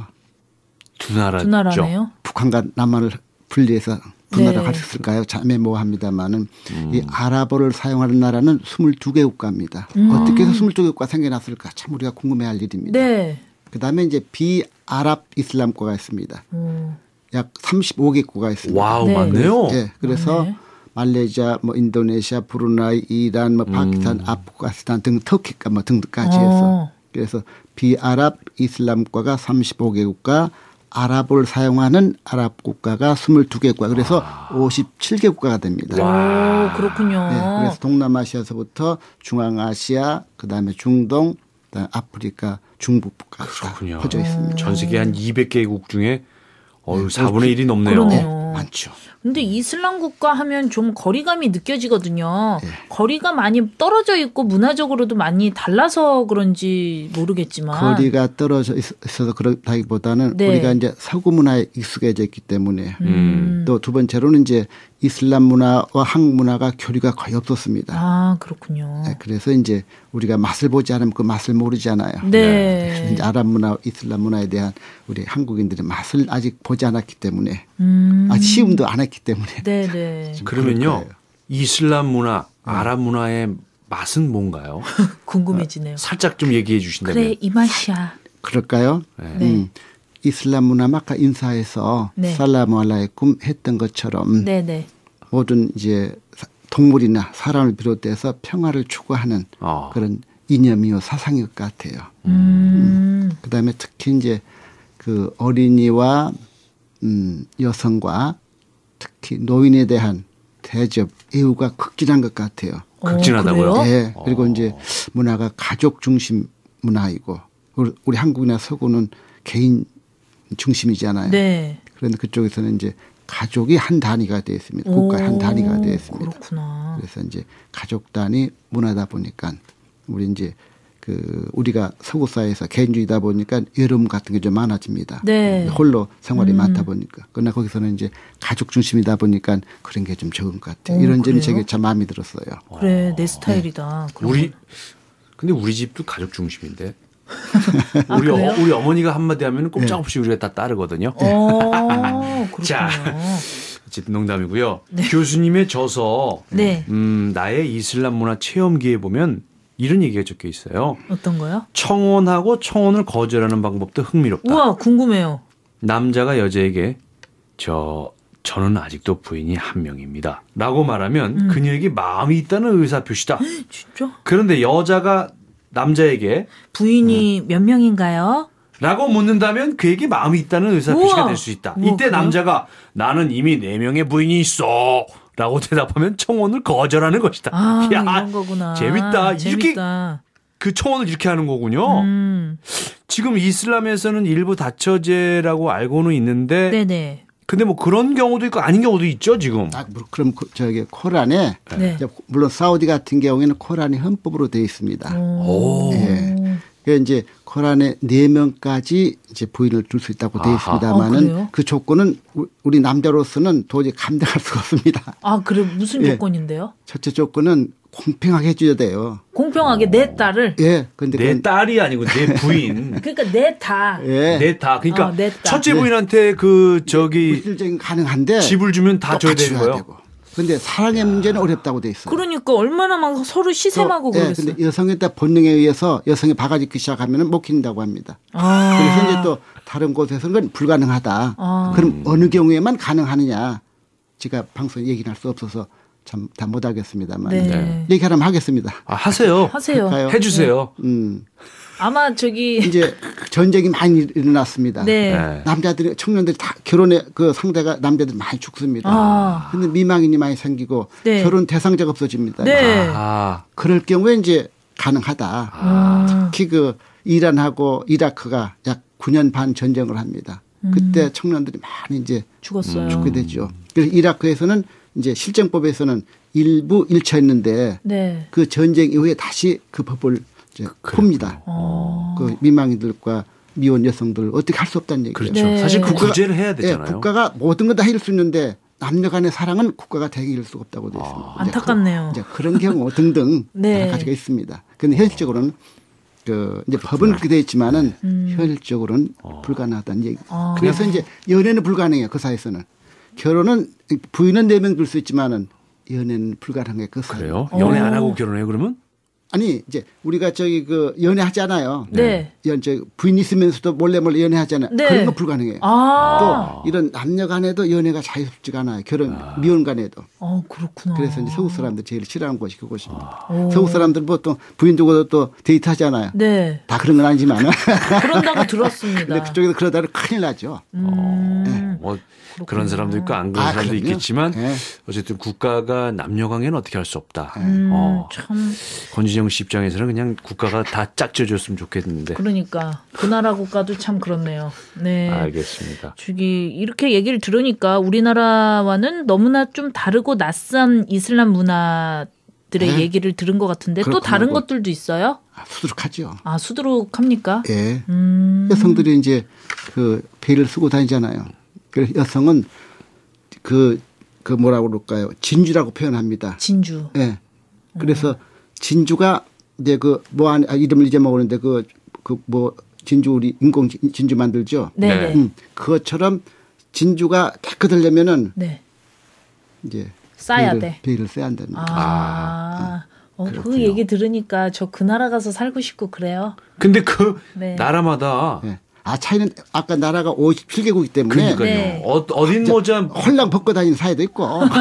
두 나라죠. 두 나라네요. 북한과 남한을 분리해서 두 네. 나라가 있을까요? 자매모호합니다만은 이 아랍어를 사용하는 나라는 스물두 개 국가입니다. 어떻게 해서 스물두 개 국가 생겨났을까? 참 우리가 궁금해할 일입니다. 네. 그다음에 이제 비아랍 이슬람 국가가 있습니다. 오. 약 삼십오 개 국가가 있습니다. 와우, 네. 많네요. 예, 그래서 맞네. 말레이시아, 뭐 인도네시아, 브루나이, 이란, 뭐 파키스탄, 아프가니스탄 등 터키가 뭐 등등까지 해서 어. 그래서 비아랍 이슬람 국가가 삼십오 개 국가, 아랍어를 사용하는 아랍 국가가 스물두 개 국가, 그래서 오십칠 개 국가가 됩니다. 오, 그렇군요. 네, 그래서 동남아시아에서부터 중앙아시아, 그다음에 중동, 그다음에 아프리카, 중북까지 그렇군요. 퍼져 있습니다. 전 세계 한 이백 개국 중에 어유 사분의 일이 넘네요. 그러네요. 많죠. 근데 이슬람 국가 하면 좀 거리감이 느껴지거든요. 예. 거리가 많이 떨어져 있고 문화적으로도 많이 달라서 그런지 모르겠지만. 거리가 떨어져 있- 있어서 그렇다기보다는 네. 우리가 이제 서구 문화에 익숙해져 있기 때문에 음. 또 두 번째로는 이제 이슬람 문화와 한국 문화가 교류가 거의 없었습니다. 아, 그렇군요. 네, 그래서 이제 우리가 맛을 보지 않으면 그 맛을 모르잖아요. 네. 그래서 이제 아랍 문화, 이슬람 문화에 대한 우리 한국인들의 맛을 아직 보지 않았기 때문에 음. 아직 시음도 안 했기 때문에 네, 네. 그러면요, 그럴 거예요. 이슬람 문화, 아랍 문화의 맛은 뭔가요? 궁금해지네요. 살짝 좀 얘기해 주신다면. 그래, 이 맛이야. 그럴까요? 네. 음. 이슬람 문화 아까 인사에서 네. 살라무 알라이쿰 했던 것처럼 네, 네. 모든 이제 동물이나 사람을 비롯해서 평화를 추구하는 어. 그런 이념이요 사상일 것 같아요. 음. 그다음에 특히 이제 그 어린이와 음, 여성과 특히 노인에 대한 대접 애우가 극진한 것 같아요. 극진하다고요? 어, 그래요? 네. 그리고 이제 문화가 가족 중심 문화이고 우리, 우리 한국이나 서구는 개인 중심이잖아요. 네. 그런데 그쪽에서는 이제 가족이 한 단위가 되어 있습니다. 국가의 한 오, 단위가 되어 있습니다. 그렇구나. 그래서 이제 가족 단위 문화다 보니까 우리 이제 그 우리가 서구 사회에서 개인주의다 보니까 외로움 같은 게 좀 많아집니다. 네. 홀로 생활이 음. 많다 보니까. 그러나 거기서는 이제 가족 중심이다 보니까 그런 게 좀 적은 것 같아요. 오, 이런 점이 그래요? 제게 참 마음에 들었어요. 그래, 내 스타일이다. 그런 우리 거. 근데 우리 집도 가족 중심인데. 아, 우리 어, 그래요? 우리 어머니가 한마디 하면 꼼짝없이 우리가 다 따르거든요. 어, 그렇군요. 자. 어쨌든 농담이고요. 교수님의 저서 네. 음, 나의 이슬람 문화 체험기에 보면 이런 얘기가 적혀 있어요. 어떤 거요? 청혼하고 청혼을 거절하는 방법도 흥미롭다. 우와, 궁금해요. 남자가 여자에게 저 저는 아직도 부인이 한 명입니다. 라고 말하면 음. 그녀에게 마음이 있다는 의사표시다. 진짜? 그런데 여자가 남자에게 부인이 몇 명인가요? 라고 묻는다면 그에게 마음이 있다는 의사표시가 우와. 될 수 있다. 우와, 이때 그래요? 남자가 나는 이미 네 명의 부인이 있어. 라고 대답하면 청혼을 거절하는 것이다. 아, 야, 이런 거구나. 재밌다. 이렇게 재밌다. 그 청혼을 이렇게 하는 거군요. 음, 지금 이슬람에서는 일부 다처제라고 알고는 있는데 네네. 근데 뭐 그런 경우도 있고 아닌 경우도 있죠 지금. 아, 뭐 그럼 그- 저기 코란에 네. 이제 물론 사우디 같은 경우에는 코란이 헌법으로 되어 있습니다. 오. 예. 그 이제 코란에 네 명까지 이제 부인을 둘 수 있다고 되어 아하. 아, 있습니다만은 그래요? 그 조건은 우- 우리 남자로서는 도저히 감당할 수가 없습니다. 아, 그래. 무슨 예. 조건인데요? 첫째 조건은 공평하게 해줘야 돼요. 공평하게 내 딸을. 예. 근데 내 그건 딸이 아니고 내 부인. 그러니까 내 다. 예. 내 다. 그러니까 어, 내 딸. 첫째 부인한테 그 저기 실질적인 가능한데 집을 주면 다 줘야 똑같이 되는 줘야 거예요. 되고. 근데 사랑의 문제는 어렵다고 돼 있어요. 그러니까 얼마나 막 서로 시샘하고 또, 예, 그러겠어요. 근데 여성의 딱 본능에 의해서 여성이 바가지기 시작하면은 못 키운다고 합니다. 아. 그래서 이제 또 다른 곳에서는 그건 불가능하다. 아. 그럼 어느 경우에만 가능하느냐? 제가 방송에 얘기를 할 수 없어서 참 다 못하겠습니다만 네. 네. 얘기하면 하겠습니다. 아, 하세요. 하세요. 할까요? 해주세요. 음, 아마 저기 이제 전쟁이 많이 일어났습니다. 네. 네. 남자들이 청년들이 다 결혼에 그 상대가 남자들 많이 죽습니다. 아. 근데 미망인이 많이 생기고 네. 결혼 대상자가 없어집니다. 네. 아, 그럴 경우에 이제 가능하다. 아. 특히 그 이란하고 이라크가 약 구 년 반 전쟁을 합니다. 그때 청년들이 많이 이제 죽었어요. 죽게 되죠. 그래서 이라크에서는 이제 실정법에서는 일부 일처했는데 네. 그 전쟁 이후에 다시 그 법을 이제 풉니다. 어. 그 미망인들과 미혼 여성들 어떻게 할 수 없다는 얘기죠. 그렇죠. 네. 사실 그 국가가- 구제를 해야 예, 되잖아요. 국가가 모든 걸 다 해줄 수 있는데 남녀 간의 사랑은 국가가 대기할 수가 없다고 되어 있습니다. 이제 안타깝네요. 그, 이제 그런 경우 등등 네. 여러 가지가 있습니다. 그런데 현실적으로는 그 이제 법은 그렇게 되어 있지만은 현실적으로는 불가능하다는 얘기. 아. 그래서 이제 연애는 불가능해요. 그 사회에서는. 결혼은 부인은 네 명 둘 수 있지만은 연애는 불가능해. 그 사회. 그래요? 연애 안 하고 결혼해요 그러면? 아니 이제 우리가 저기 그 연애하잖아요. 네. 연 저 부인 있으면서도 몰래 몰래 연애하잖아요. 네. 그런 건 불가능해요. 아. 또 이런 남녀 간에도 연애가 자유롭지가 않아요. 결혼 미혼 간에도. 어, 그렇구나. 그래서 이제 서구 사람들 제일 싫어하는 곳이 그곳입니다. 오. 서구 사람들 보통 부인 두고도 또 데이트하잖아요. 네. 다 그런 건 아니지만. 그런다고 들었습니다. 근데 그쪽에서 그러다 큰일 나죠. 음. 뭐 그런 사람도 있고 안 그런 아, 사람도 그럼요. 있겠지만 네. 어쨌든 국가가 남녀 관계는 어떻게 할 수 없다. 음, 어. 참 권진영 씨 입장에서는 그냥 국가가 다 짝져줬으면 좋겠는데. 그러니까 그 나라 국가도 참 그렇네요. 네. 알겠습니다. 저기 이렇게 얘기를 들으니까 우리나라와는 너무나 좀 다르고 낯선 이슬람 문화들의 네. 얘기를 들은 것 같은데 또 그렇구나. 다른 그- 것들도 있어요? 아, 수두룩하죠. 아 수두룩합니까? 예. 음. 여성들이 이제 그 베일을 쓰고 다니잖아요. 그래서 여성은 그, 그 뭐라고 그럴까요? 진주라고 표현합니다. 진주. 예. 그래서 진주가 이제 그 뭐 안, 아, 이름을 잊어먹었는데 그, 그 뭐 진주 우리 인공 진- 진주 만들죠. 네네. 네. 음, 그것처럼 진주가 깨끗하려면은 네. 이제 싸야 베일을, 돼. 베일을 써야 한다는 거죠. 아. 어, 그 그렇군요. 얘기 들으니까 저 그 나라 가서 살고 싶고 그래요. 근데 그 네. 나라마다 예. 아, 차이는 아까 나라가 오십칠 개국이기 때문에 그러니까요. 네. 어, 어딘 뭐자 홀랑 벗고 다니는 사회도 있고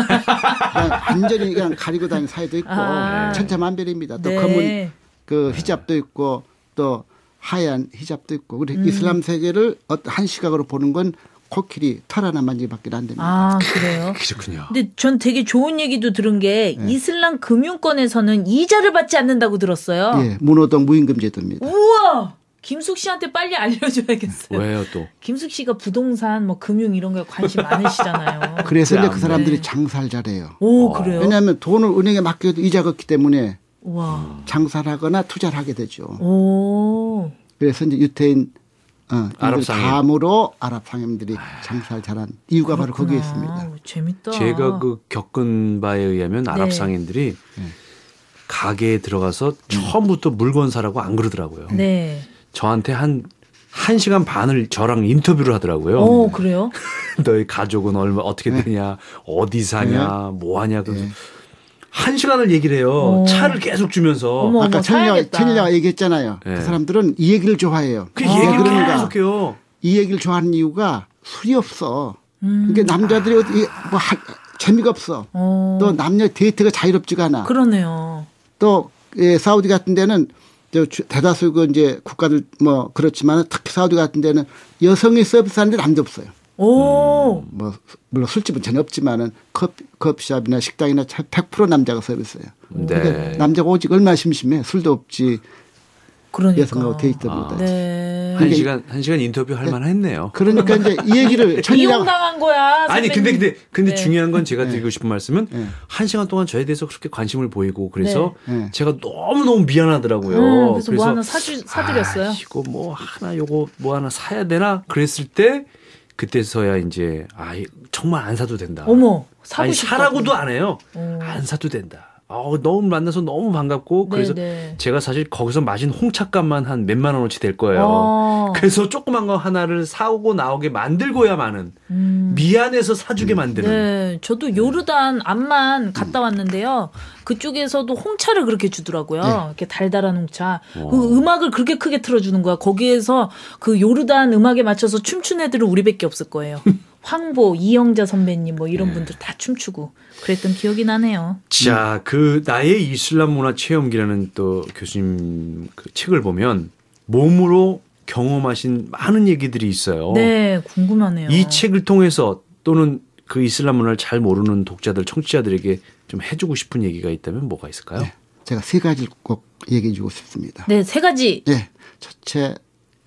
그냥 완전히 그냥 가리고 다니는 사회도 있고 아. 천차만별입니다. 또 네. 검은 그 히잡도 있고 또 하얀 히잡도 있고 그리고 음. 이슬람 세계를 어떤 한 시각으로 보는 건 코끼리 털 하나 만지밖에 안 됩니다. 아 그래요? 그렇군요. 근데 전 되게 좋은 얘기도 들은 게 네. 이슬람 금융권에서는 이자를 받지 않는다고 들었어요. 예, 문호동 무임금제도입니다. 우와! 김숙 씨한테 빨리 알려줘야겠어요. 왜요 또? 김숙 씨가 부동산, 뭐 금융 이런 거에 관심 많으시잖아요. 그래서 이제 그 네. 사람들이 장사를 잘해요. 오 그래요? 왜냐하면 돈을 은행에 맡겨도 이자가 없기 때문에 우와. 장사를 하거나 투자를 하게 되죠. 오. 그래서 이제 유태인 어, 아랍 이들 상인. 감으로 아랍 상인들이 장사를 잘한 이유가 바로 거기에 있습니다. 아, 재밌다. 제가 그 겪은 바에 의하면 아랍 네. 상인들이 가게에 들어가서 처음부터 물건 사라고 안 그러더라고요. 네. 저한테 한, 한 시간 반을 저랑 인터뷰를 하더라고요. 오 그래요? 너희 가족은 얼마, 어떻게 되냐, 어디 사냐, 뭐 하냐. 그래서 한 시간을 얘기를 해요. 어. 차를 계속 주면서. 어머. 아까 천일라, 사야겠다. 천일라가 얘기했잖아요. 네. 그 사람들은 이 얘기를 좋아해요. 그 왜 얘기를 그런가? 계속해요. 이 얘기를 좋아하는 이유가 술이 없어. 음. 그러니까 남자들이 어디 뭐 하, 재미가 없어. 어. 또 남녀 데이트가 자유롭지가 않아. 그러네요. 또 예, 사우디 같은 데는 저 주- 대다수 그 이제 국가들 뭐 그렇지만 특히 사우디 같은 데는 여성이 서비스하는데 남자 없어요. 오. 뭐 물론 술집은 전혀 없지만은 커피, 커피숍이나 식당이나 백 퍼센트 남자가 서비스해요. 네. 그러니까 남자가 오직 얼마나 심심해. 술도 없지. 그러니까. 여성하고 데이트보다. 네. 한 시간 한 시간 인터뷰 할 만했네요. 그러니까 이제 이 얘기를 천일라가 이용당한 거야. 아니 선배님. 근데 근데 근데 네. 중요한 건 제가 드리고 싶은 말씀은 네. 한 시간 동안 저에 대해서 그렇게 관심을 보이고 그래서 네. 제가 너무 너무 미안하더라고요. 음, 그래서 뭐 하나 사주 사드렸어요. 아, 이거 뭐 하나 요거 뭐 하나 사야 되나 그랬을 때 그때서야 이제 아 이- 정말 안 사도 된다. 어머 사고 아니 싶다. 사라고도 안 해요. 어. 안 사도 된다. 어, 너무 만나서 너무 반갑고 그래서 네. 제가 사실 거기서 마신 홍차값만 한 몇만 원어치 될 거예요. 어. 그래서 조그만 거 하나를 사오고 나오게 만들고야만은 음. 미안해서 사주게 만드는. 네, 저도 요르단 암만 갔다 왔는데요. 그쪽에서도 홍차를 그렇게 주더라고요. 네. 이렇게 달달한 홍차. 어. 그 음악을 그렇게 크게 틀어주는 거야. 거기에서 그 요르단 음악에 맞춰서 춤춘 애들은 우리밖에 없을 거예요. 황보, 이영자 선배님 뭐 이런 분들 다 춤추고 그랬던 기억이 나네요. 자, 그 나의 이슬람 문화 체험기라는 또 교수님 그 책을 보면 몸으로 경험하신 많은 얘기들이 있어요. 네, 궁금하네요. 이 책을 통해서 또는 그 이슬람 문화를 잘 모르는 독자들, 청취자들에게 좀 해주고 싶은 얘기가 있다면 뭐가 있을까요? 네. 제가 세 가지를 꼭 얘기해 주고 싶습니다. 네, 세 가지. 네. 첫째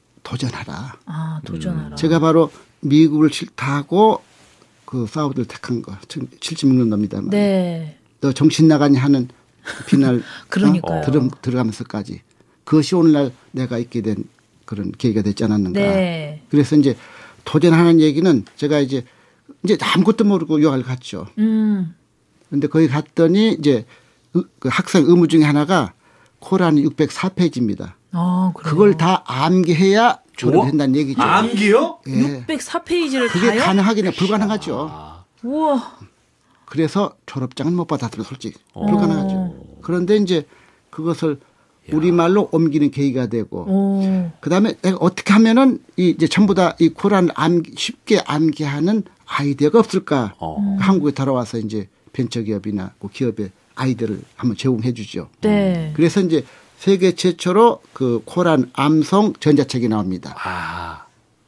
도전하라. 아, 도전하라. 제가 바로 미국을 싫다고 그 사우디를 택한 거. 칠십 육 년도입니다만. 네. 너 정신 나가니 하는 비날 그러니까요. 어, 들어, 들어가면서까지 그것이 오늘날 내가 있게 된 그런 계기가 됐지 않았는가. 네. 그래서 이제 도전하는 얘기는 제가 이제 이제 아무것도 모르고 유학을 갔죠. 음. 근데 거기 갔더니 이제 의- 그 학생 의무 중에 하나가 코란이 육백사 페이지입니다. 아, 그래요. 그걸 다 암기해야 졸업한다는 얘기죠. 암기요? 예. 육백사 페이지를 그게 다요? 가능하기는 불가능하죠. 우와. 그래서 졸업장은 못 받았어요, 솔직히. 불가능하죠. 그런데 이제 그것을 우리말로 옮기는 계기가 되고 오. 그다음에 내가 어떻게 하면은 이 이제 전부 다 이 코란을 암기, 쉽게 암기하는 아이디어가 없을까? 어. 한국에 돌아와서 이제 벤처기업이나 그 기업에 아이디어를 한번 제공해 주죠. 네. 그래서 이제 세계 최초로 그 코란 암송 전자책이 나옵니다. 아,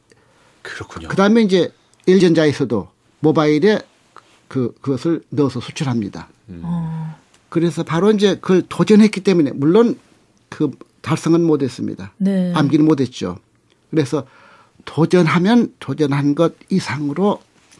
그렇군요. 그다음에 이제 일전자에서도 모바일에 그 그것을 넣어서 수출합니다. 어. 그래서 바로 이제 그걸 도전했기 때문에 물론 그 달성은 못했습니다. 네. 암기는 못했죠. 그래서 도전하면 도전한 것 이상으로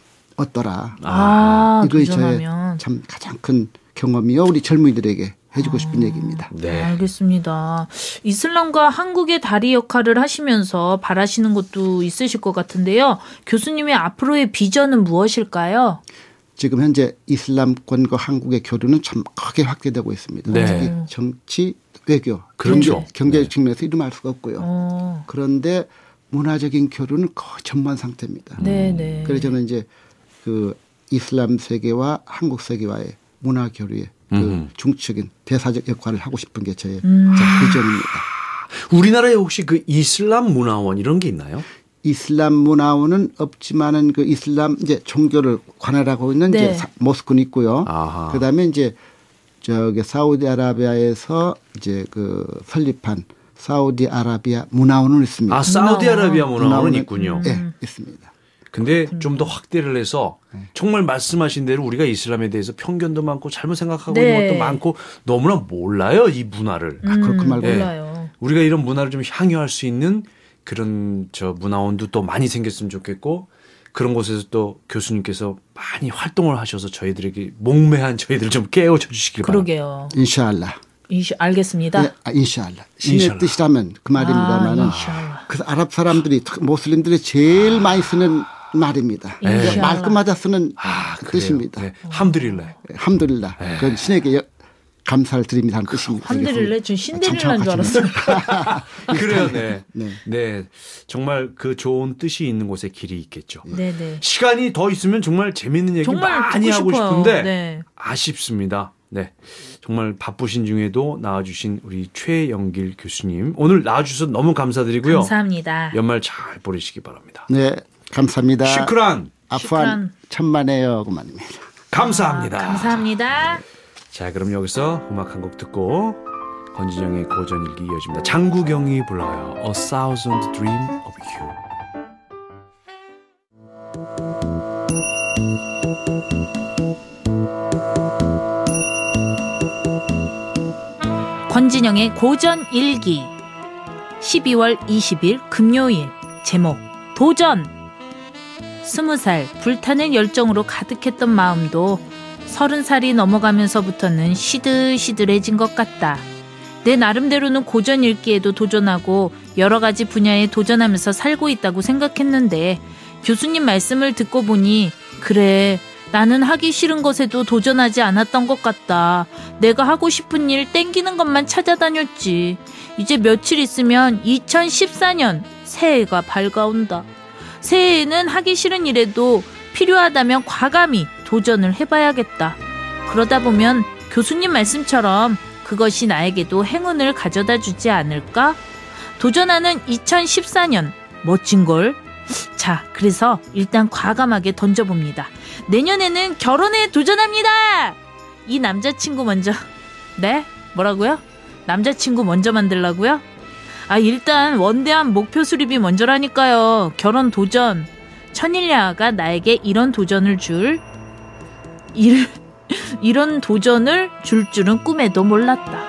얻더라. 아, 이것이 도전하면. 저의 참 가장 큰 경험이요. 우리 젊은이들에게 해주고 싶은 얘기입니다. 네. 알겠습니다. 이슬람과 한국의 다리 역할을 하시면서 바라시는 것도 있으실 것 같은데요. 교수님의 앞으로의 비전은 무엇일까요? 지금 현재 이슬람권과 한국의 교류는 참 크게 확대되고 있습니다. 네. 특히 정치, 외교, 그렇죠. 경제, 경제적 측면에서 이름할 수가 없고요. 어. 그런데 문화적인 교류는 거의 전무한 상태입니다. 네네. 그래서 저는 이제 그 이슬람 세계와 한국 세계와의 문화 교류의 그 음. 중적인 대사적 역할을 하고 싶은 게 저의 음. 제 비전입니다. 우리나라에 혹시 그 이슬람 문화원 이런 게 있나요? 이슬람 문화원은 없지만은 그 이슬람 이제 종교를 관할하고 있는 네. 이제 사- 모스크는 있고요. 아하. 그다음에 이제 저기 사우디아라비아에서 이제 그 설립한 사우디아라비아 문화원은 있습니다. 아, 사우디아라비아 문화원은 문화원은- 있군요. 네, 있습니다. 근데 좀 더 확대를 해서 네. 정말 말씀하신 대로 우리가 이슬람에 대해서 편견도 많고 잘못 생각하고 네. 있는 것도 많고 너무나 몰라요, 이 문화를. 아, 그렇고 말고. 네. 몰라요. 우리가 이런 문화를 좀 향유할 수 있는 그런 저 문화원도 또 많이 생겼으면 좋겠고 그런 곳에서 또 교수님께서 많이 활동을 하셔서 저희들에게 목매한 저희들 좀 깨워줘 주시길 바랍니다. 그러게요. 인샤알라. 이시, 알겠습니다. 네, 아, 인샤알라. 신의 인샬라. 뜻이라면 그 말입니다만은 아, 인샬라. 그래서 아랍 사람들이 특히 모슬림들이 제일 많이 쓰는 말입니다. 네. 그러니까 말끝마다 쓰는 아, 그래요. 뜻입니다. 네. 함드릴라. 함들라. 네. 그건 신에게 여- 감사를 드립니다 하는 뜻입니다. 한드릴레 전 신데렐라인 줄 알았어요. 그래요, 네. 네. 네. 정말 그 좋은 뜻이 있는 곳에 길이 있겠죠. 네네. 시간이 더 있으면 정말 재밌는 얘기 정말 많이 듣고 하고 싶어요. 싶은데 네. 아쉽습니다. 네, 정말 바쁘신 중에도 나와주신 우리 최영길 교수님 오늘 나와주셔서 너무 감사드리고요. 감사합니다. 연말 잘 보내시기 바랍니다. 네, 감사합니다. 슈크란. 아프한 천만에요 그만입니다. 감사합니다. 아, 감사합니다. 자, 그럼 여기서 음악 한 곡 듣고 권진영의 고전일기 이어집니다. 장구경이 불러요. A Thousand Dream of You. 권진영의 고전일기 십이월 이십일 금요일 제목 도전. 스무 살 불타는 열정으로 가득했던 마음도 서른 살이 넘어가면서부터는 시들시들해진 것 같다. 내 나름대로는 고전일기에도 도전하고 여러 가지 분야에 도전하면서 살고 있다고 생각했는데 교수님 말씀을 듣고 보니 그래, 나는 하기 싫은 것에도 도전하지 않았던 것 같다. 내가 하고 싶은 일 땡기는 것만 찾아다녔지. 이제 며칠 있으면 이천십사 년 새해가 밝아온다. 새해에는 하기 싫은 일에도 필요하다면 과감히 도전을 해봐야겠다. 그러다 보면 교수님 말씀처럼 그것이 나에게도 행운을 가져다 주지 않을까? 도전하는 이천십사 년 멋진걸? 자, 그래서 일단 과감하게 던져봅니다. 내년에는 결혼에 도전합니다. 이 남자친구 먼저. 네? 뭐라고요? 남자친구 먼저 만들라고요? 아, 일단 원대한 목표 수립이 먼저라니까요. 결혼 도전. 천일야가 나에게 이런 도전을 줄 일, 이런 도전을 줄 줄은 꿈에도 몰랐다.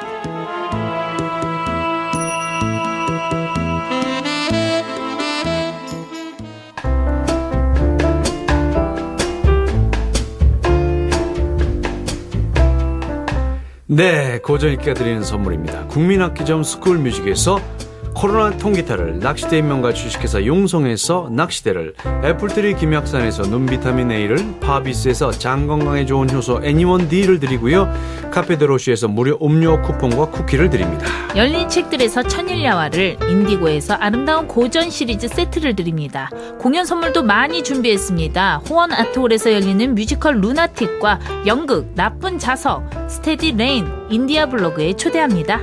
네, 고전일기가 드리는 선물입니다. 국민학기점 스쿨뮤직에서 코로나 통기타를, 낚시대 인명과 주식회사 용성에서 낚시대를, 애플트리 김약산에서 눈비타민 A를, 파비스에서 장건강에 좋은 효소 애니원디를 드리고요. 카페드로시에서 무료 음료 쿠폰과 쿠키를 드립니다. 열린 책들에서 천일야화를, 인디고에서 아름다운 고전 시리즈 세트를 드립니다. 공연 선물도 많이 준비했습니다. 호원 아트홀에서 열리는 뮤지컬 루나틱과 연극 나쁜 자석, 스테디 레인, 인디아 블로그에 초대합니다.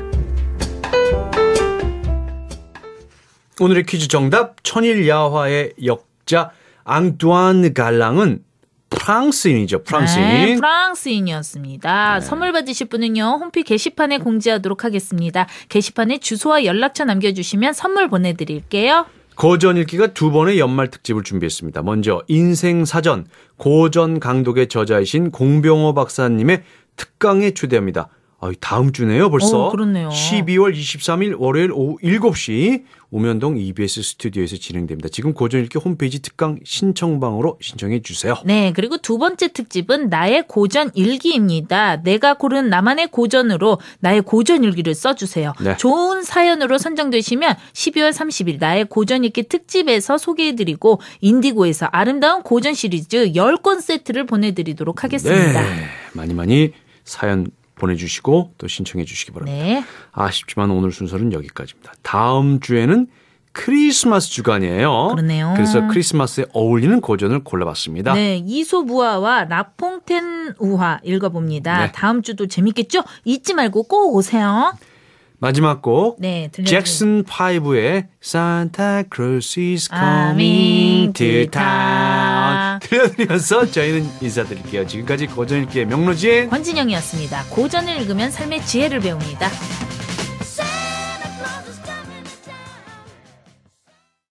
오늘의 퀴즈 정답, 천일야화의 역자 앙뚜안 갈랑은 프랑스인이죠. 프랑스인. 네, 프랑스인이었습니다. 네. 선물 받으실 분은요, 홈페이지 게시판에 공지하도록 하겠습니다. 게시판에 주소와 연락처 남겨주시면 선물 보내드릴게요. 고전일기가 두 번의 연말 특집을 준비했습니다. 먼저 인생사전, 고전 강독의 저자이신 공병호 박사님의 특강에 초대합니다. 아, 다음 주네요, 벌써. 오, 그렇네요. 십이월 이십삼일 월요일 오후 일곱 시 우면동 이비에스 스튜디오에서 진행됩니다. 지금 고전일기 홈페이지 특강 신청방으로 신청해 주세요. 네, 그리고 두 번째 특집은 나의 고전일기입니다. 내가 고른 나만의 고전으로 나의 고전일기를 써주세요. 네. 좋은 사연으로 선정되시면 십이월 삼십일 나의 고전일기 특집에서 소개해드리고 인디고에서 아름다운 고전 시리즈 열 권 세트를 보내드리도록 하겠습니다. 네, 많이 많이 사연 보내주시고 또 신청해 주시기 바랍니다. 네. 아쉽지만 오늘 순서는 여기까지입니다. 다음 주에는 크리스마스 주간이에요. 그러네요. 그래서 크리스마스에 어울리는 고전을 골라봤습니다. 네, 이소부화와 라퐁텐 우화 읽어봅니다. 네. 다음 주도 재밌겠죠? 잊지 말고 꼭 오세요. 마지막 곡, 네, 잭슨 파이브의 Santa Claus is coming to town 들려드리면서 저희는 인사드릴게요. 지금까지 고전일기의 명로진 권진영이었습니다. 고전을 읽으면 삶의 지혜를 배웁니다.